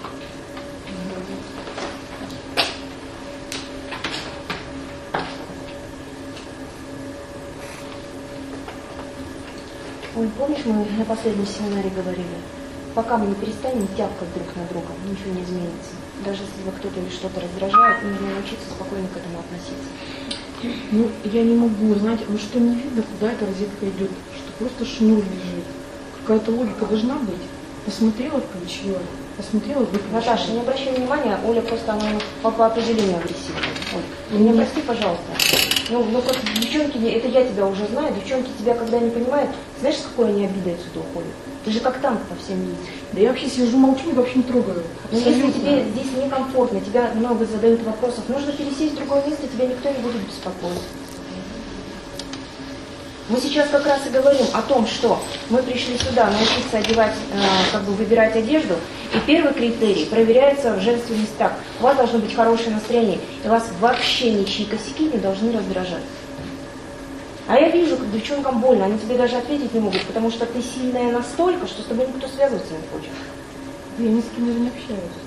A: Ой, помнишь, мы на последнем семинаре говорили, пока мы не перестанем тявкать друг на друга, ничего не изменится. Даже если вы кто-то или что-то раздражает, нужно научиться спокойно к этому относиться.
C: Ну, я не могу, знаете, ну что не видно, куда эта розетка идет, что просто шнур лежит. Какая-то логика должна быть. Посмотрела, включила, посмотрела, выключила.
A: Наташа, не обращай внимания, Оля просто она по, по определению агрессивная. Оль, ты меня прости, пожалуйста. Ну, ну просто девчонки, это я тебя уже знаю, девчонки тебя когда не понимают, знаешь, с какой они обидой отсюда уходят? Ты же как танк по всем ездишь.
C: Да я вообще сижу, молчу и вообще не трогаю.
A: Но если
C: Абсолютно.
A: тебе здесь некомфортно, тебя много задают вопросов, нужно пересесть в другое место, тебя никто не будет беспокоить. Мы сейчас как раз и говорим о том, что мы пришли сюда научиться одевать, э, как бы выбирать одежду, и первый критерий проверяется в женственность так. У вас должно быть хорошее настроение, и вас вообще ничьи косяки не должны раздражать. А я вижу, как девчонкам больно, они тебе даже ответить не могут, потому что ты сильная настолько, что с тобой никто связываться не хочет.
C: Я ни с кем даже не общаюсь.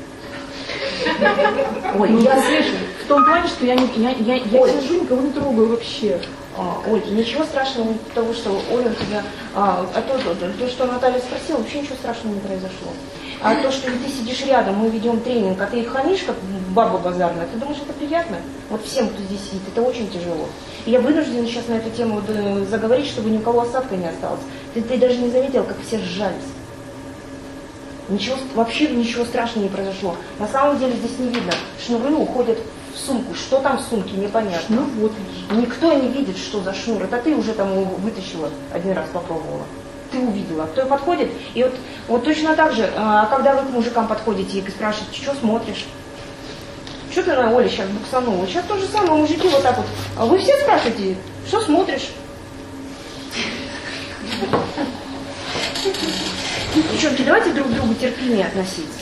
A: Оль,
C: Ну,
A: я
C: ты
A: слышу.
C: В том плане, что я, не, я, я, я
A: Оль.
C: сижу, никого не трогаю вообще.
A: А, Оль, ничего страшного от того, что Оля у тебя, а, а то, то, то, что Наталья спросила, вообще ничего страшного не произошло. А то, что ты сидишь рядом, мы ведем тренинг, а ты их хамишь, как баба базарная, ты думаешь, это приятно? Вот всем, кто здесь сидит, это очень тяжело. И я вынуждена сейчас на эту тему э, заговорить, чтобы ни у кого осадка не осталось. Ты, ты даже не заметил, как все сжались. Ничего, вообще ничего страшного не произошло. На самом деле здесь не видно. Шнуры уходят в сумку. Что там в сумке, непонятно.
C: Ну вот.
A: Никто не видит, что за шнур. Это ты уже там его вытащила, один раз попробовала. Ты увидела. Кто подходит. И вот, вот точно так же, когда вы к мужикам подходите и спрашиваете, что смотришь? Что ты на Оле сейчас буксанула? Сейчас то же самое, мужики вот так вот. А вы все спрашиваете, что смотришь? Девчонки, давайте друг к другу терпимее относиться.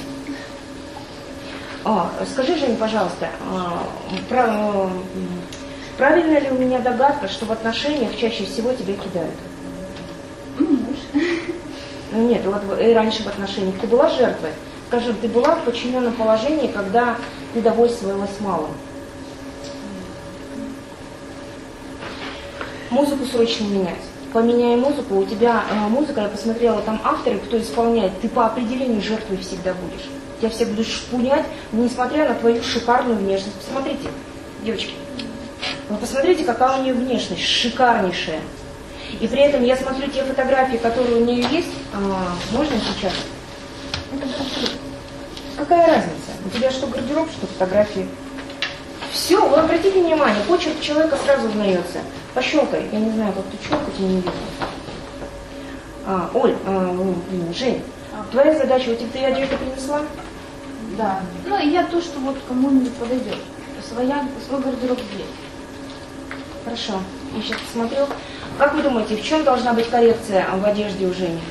A: А, скажи, Жень, пожалуйста, а, прав, правильно ли у меня догадка, что в отношениях чаще всего тебя кидают?
B: Муж.
A: Ну нет, вот и раньше в отношениях ты была жертвой. Скажи, ты была в подчиненном положении, когда ты довольствовалась малым? Музыку срочно менять. Поменяй музыку, у тебя э, музыка, я посмотрела, там авторы, кто исполняет, ты по определению жертвой всегда будешь. Тебя все будут шпунять, несмотря на твою шикарную внешность. Посмотрите, девочки, вы посмотрите, какая у нее внешность, шикарнейшая. И при этом я смотрю те фотографии, которые у нее есть, а, можно сейчас? Какая разница? У тебя что, гардероб, что фотографии? Все, вы обратите внимание, почерк человека сразу узнается. Пощелкай, я не знаю, как ты щелкать, я не вижу. А, Оль, а, Жень, твоя задача, вот ты одежду принесла?
B: Да. Ну, и я то, что вот кому-нибудь подойдет. Своя, свой гардероб есть.
A: Хорошо, я сейчас посмотрю. Как вы думаете, в чем должна быть коррекция в одежде у Жени?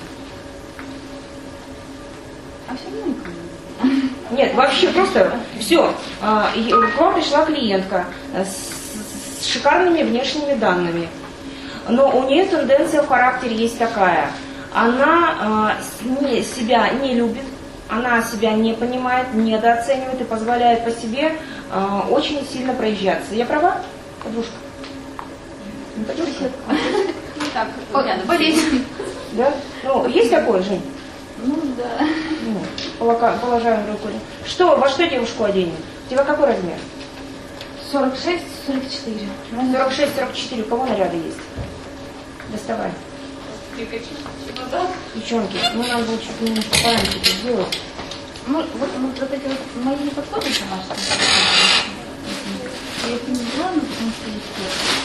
B: А все равно никому.
A: Нет, вообще просто все. К вам пришла клиентка с, с шикарными внешними данными. Но у нее тенденция в характере есть такая. Она э, не, себя не любит, она себя не понимает, недооценивает и позволяет по себе э, очень сильно проезжаться. Я права, подружка? Не подружка?
B: Так, болезнь.
A: Да? Ну, есть такое, Жень?
B: Ну, да.
A: Ну, положа- положаем руку. Что, во что девушку оденем? У тебя какой размер?
B: сорок шесть сорок четыре.
A: сорок шесть сорок четыре. У кого наряды есть? Доставай. Девчонки, ну надо было чуть немножко пораньше это сделать.
B: Ну, вот, вот, вот эти вот мои не подходят домашние. Я их не взяла, но потому что есть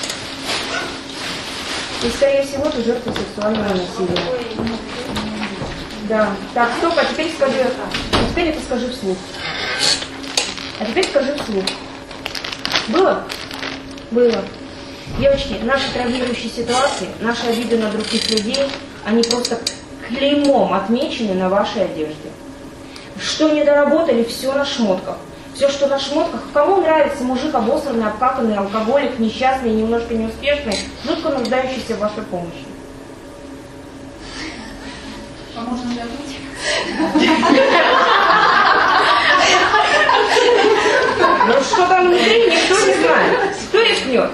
A: И, скорее всего, ты жертва сексуального насилия. Да. Так, стоп, а теперь скажи, а теперь это скажи вслух. А теперь скажи вслух. Было? Было. Девочки, наши травмирующие ситуации, наши обиды на других людей, они просто клеймом отмечены на вашей одежде. Что не доработали, все на шмотках. Все, что на шмотках. Кому нравится мужик обосранный, обкаканный, алкоголик, несчастный, немножко неуспешный, жутко нуждающийся в вашей помощи?
B: А можно лягать?
A: Ну что там внутри, никто не знает. Кто рискнет?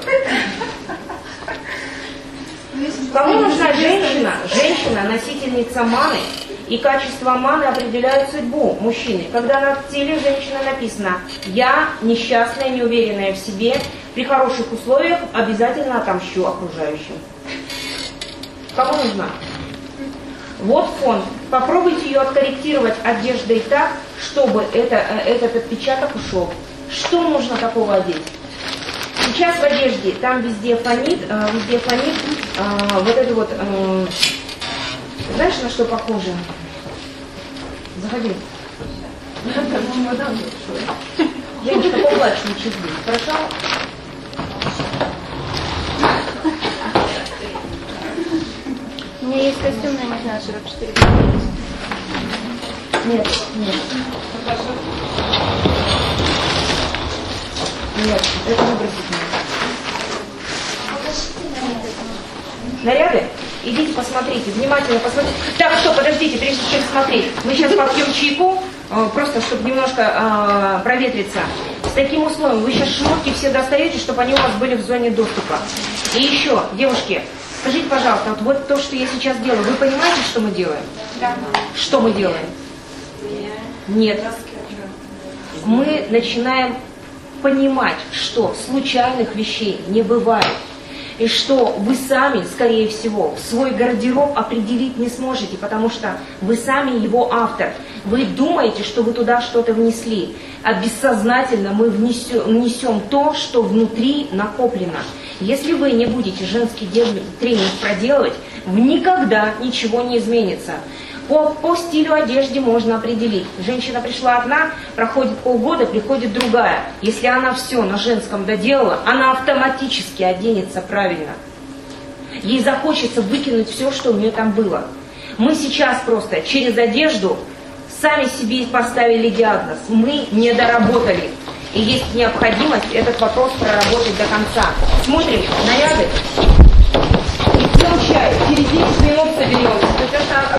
A: Кому нужна женщина? Женщина, носительница маны. И качество маны определяют судьбу мужчины. Когда на теле женщины написано «Я несчастная, неуверенная в себе, при хороших условиях обязательно отомщу окружающим». Кому нужна? Вот фон. Попробуйте ее откорректировать одеждой так, чтобы это, этот отпечаток ушел. Что нужно такого одеть? Сейчас в одежде, там везде фонит, везде фонит вот это вот, знаешь, на что похоже? Заходи. Женечка, поплачь на чуть здесь, хорошо?
B: У меня есть костюм, но я не знаю, сорок четыре.
A: Нет, нет. Нет, это выбросить надо. наряды? Идите посмотрите, внимательно посмотрите. Так, что, подождите, прежде чем смотреть. Мы сейчас попьем чайку, просто чтобы немножко э, проветриться. С таким условием вы сейчас шмотки все достаете, чтобы они у вас были в зоне доступа. И еще, девушки, скажите, пожалуйста, вот, вот то, что я сейчас делаю, вы понимаете, что мы делаем?
B: Да.
A: Что мы делаем? Нет. Мы начинаем понимать, что случайных вещей не бывает. И что вы сами, скорее всего, свой гардероб определить не сможете, потому что вы сами его автор. Вы думаете, что вы туда что-то внесли, а бессознательно мы внесем, внесем то, что внутри накоплено. Если вы не будете женский тренинг проделывать, никогда ничего не изменится. По, по стилю одежды можно определить. Женщина пришла одна, проходит полгода, приходит другая. Если она все на женском доделала, она автоматически оденется правильно. Ей захочется выкинуть все, что у нее там было. Мы сейчас просто через одежду сами себе поставили диагноз. Мы не доработали. И есть необходимость этот вопрос проработать до конца. Смотрим наряды. И пьем чай. Через десять минут соберемся.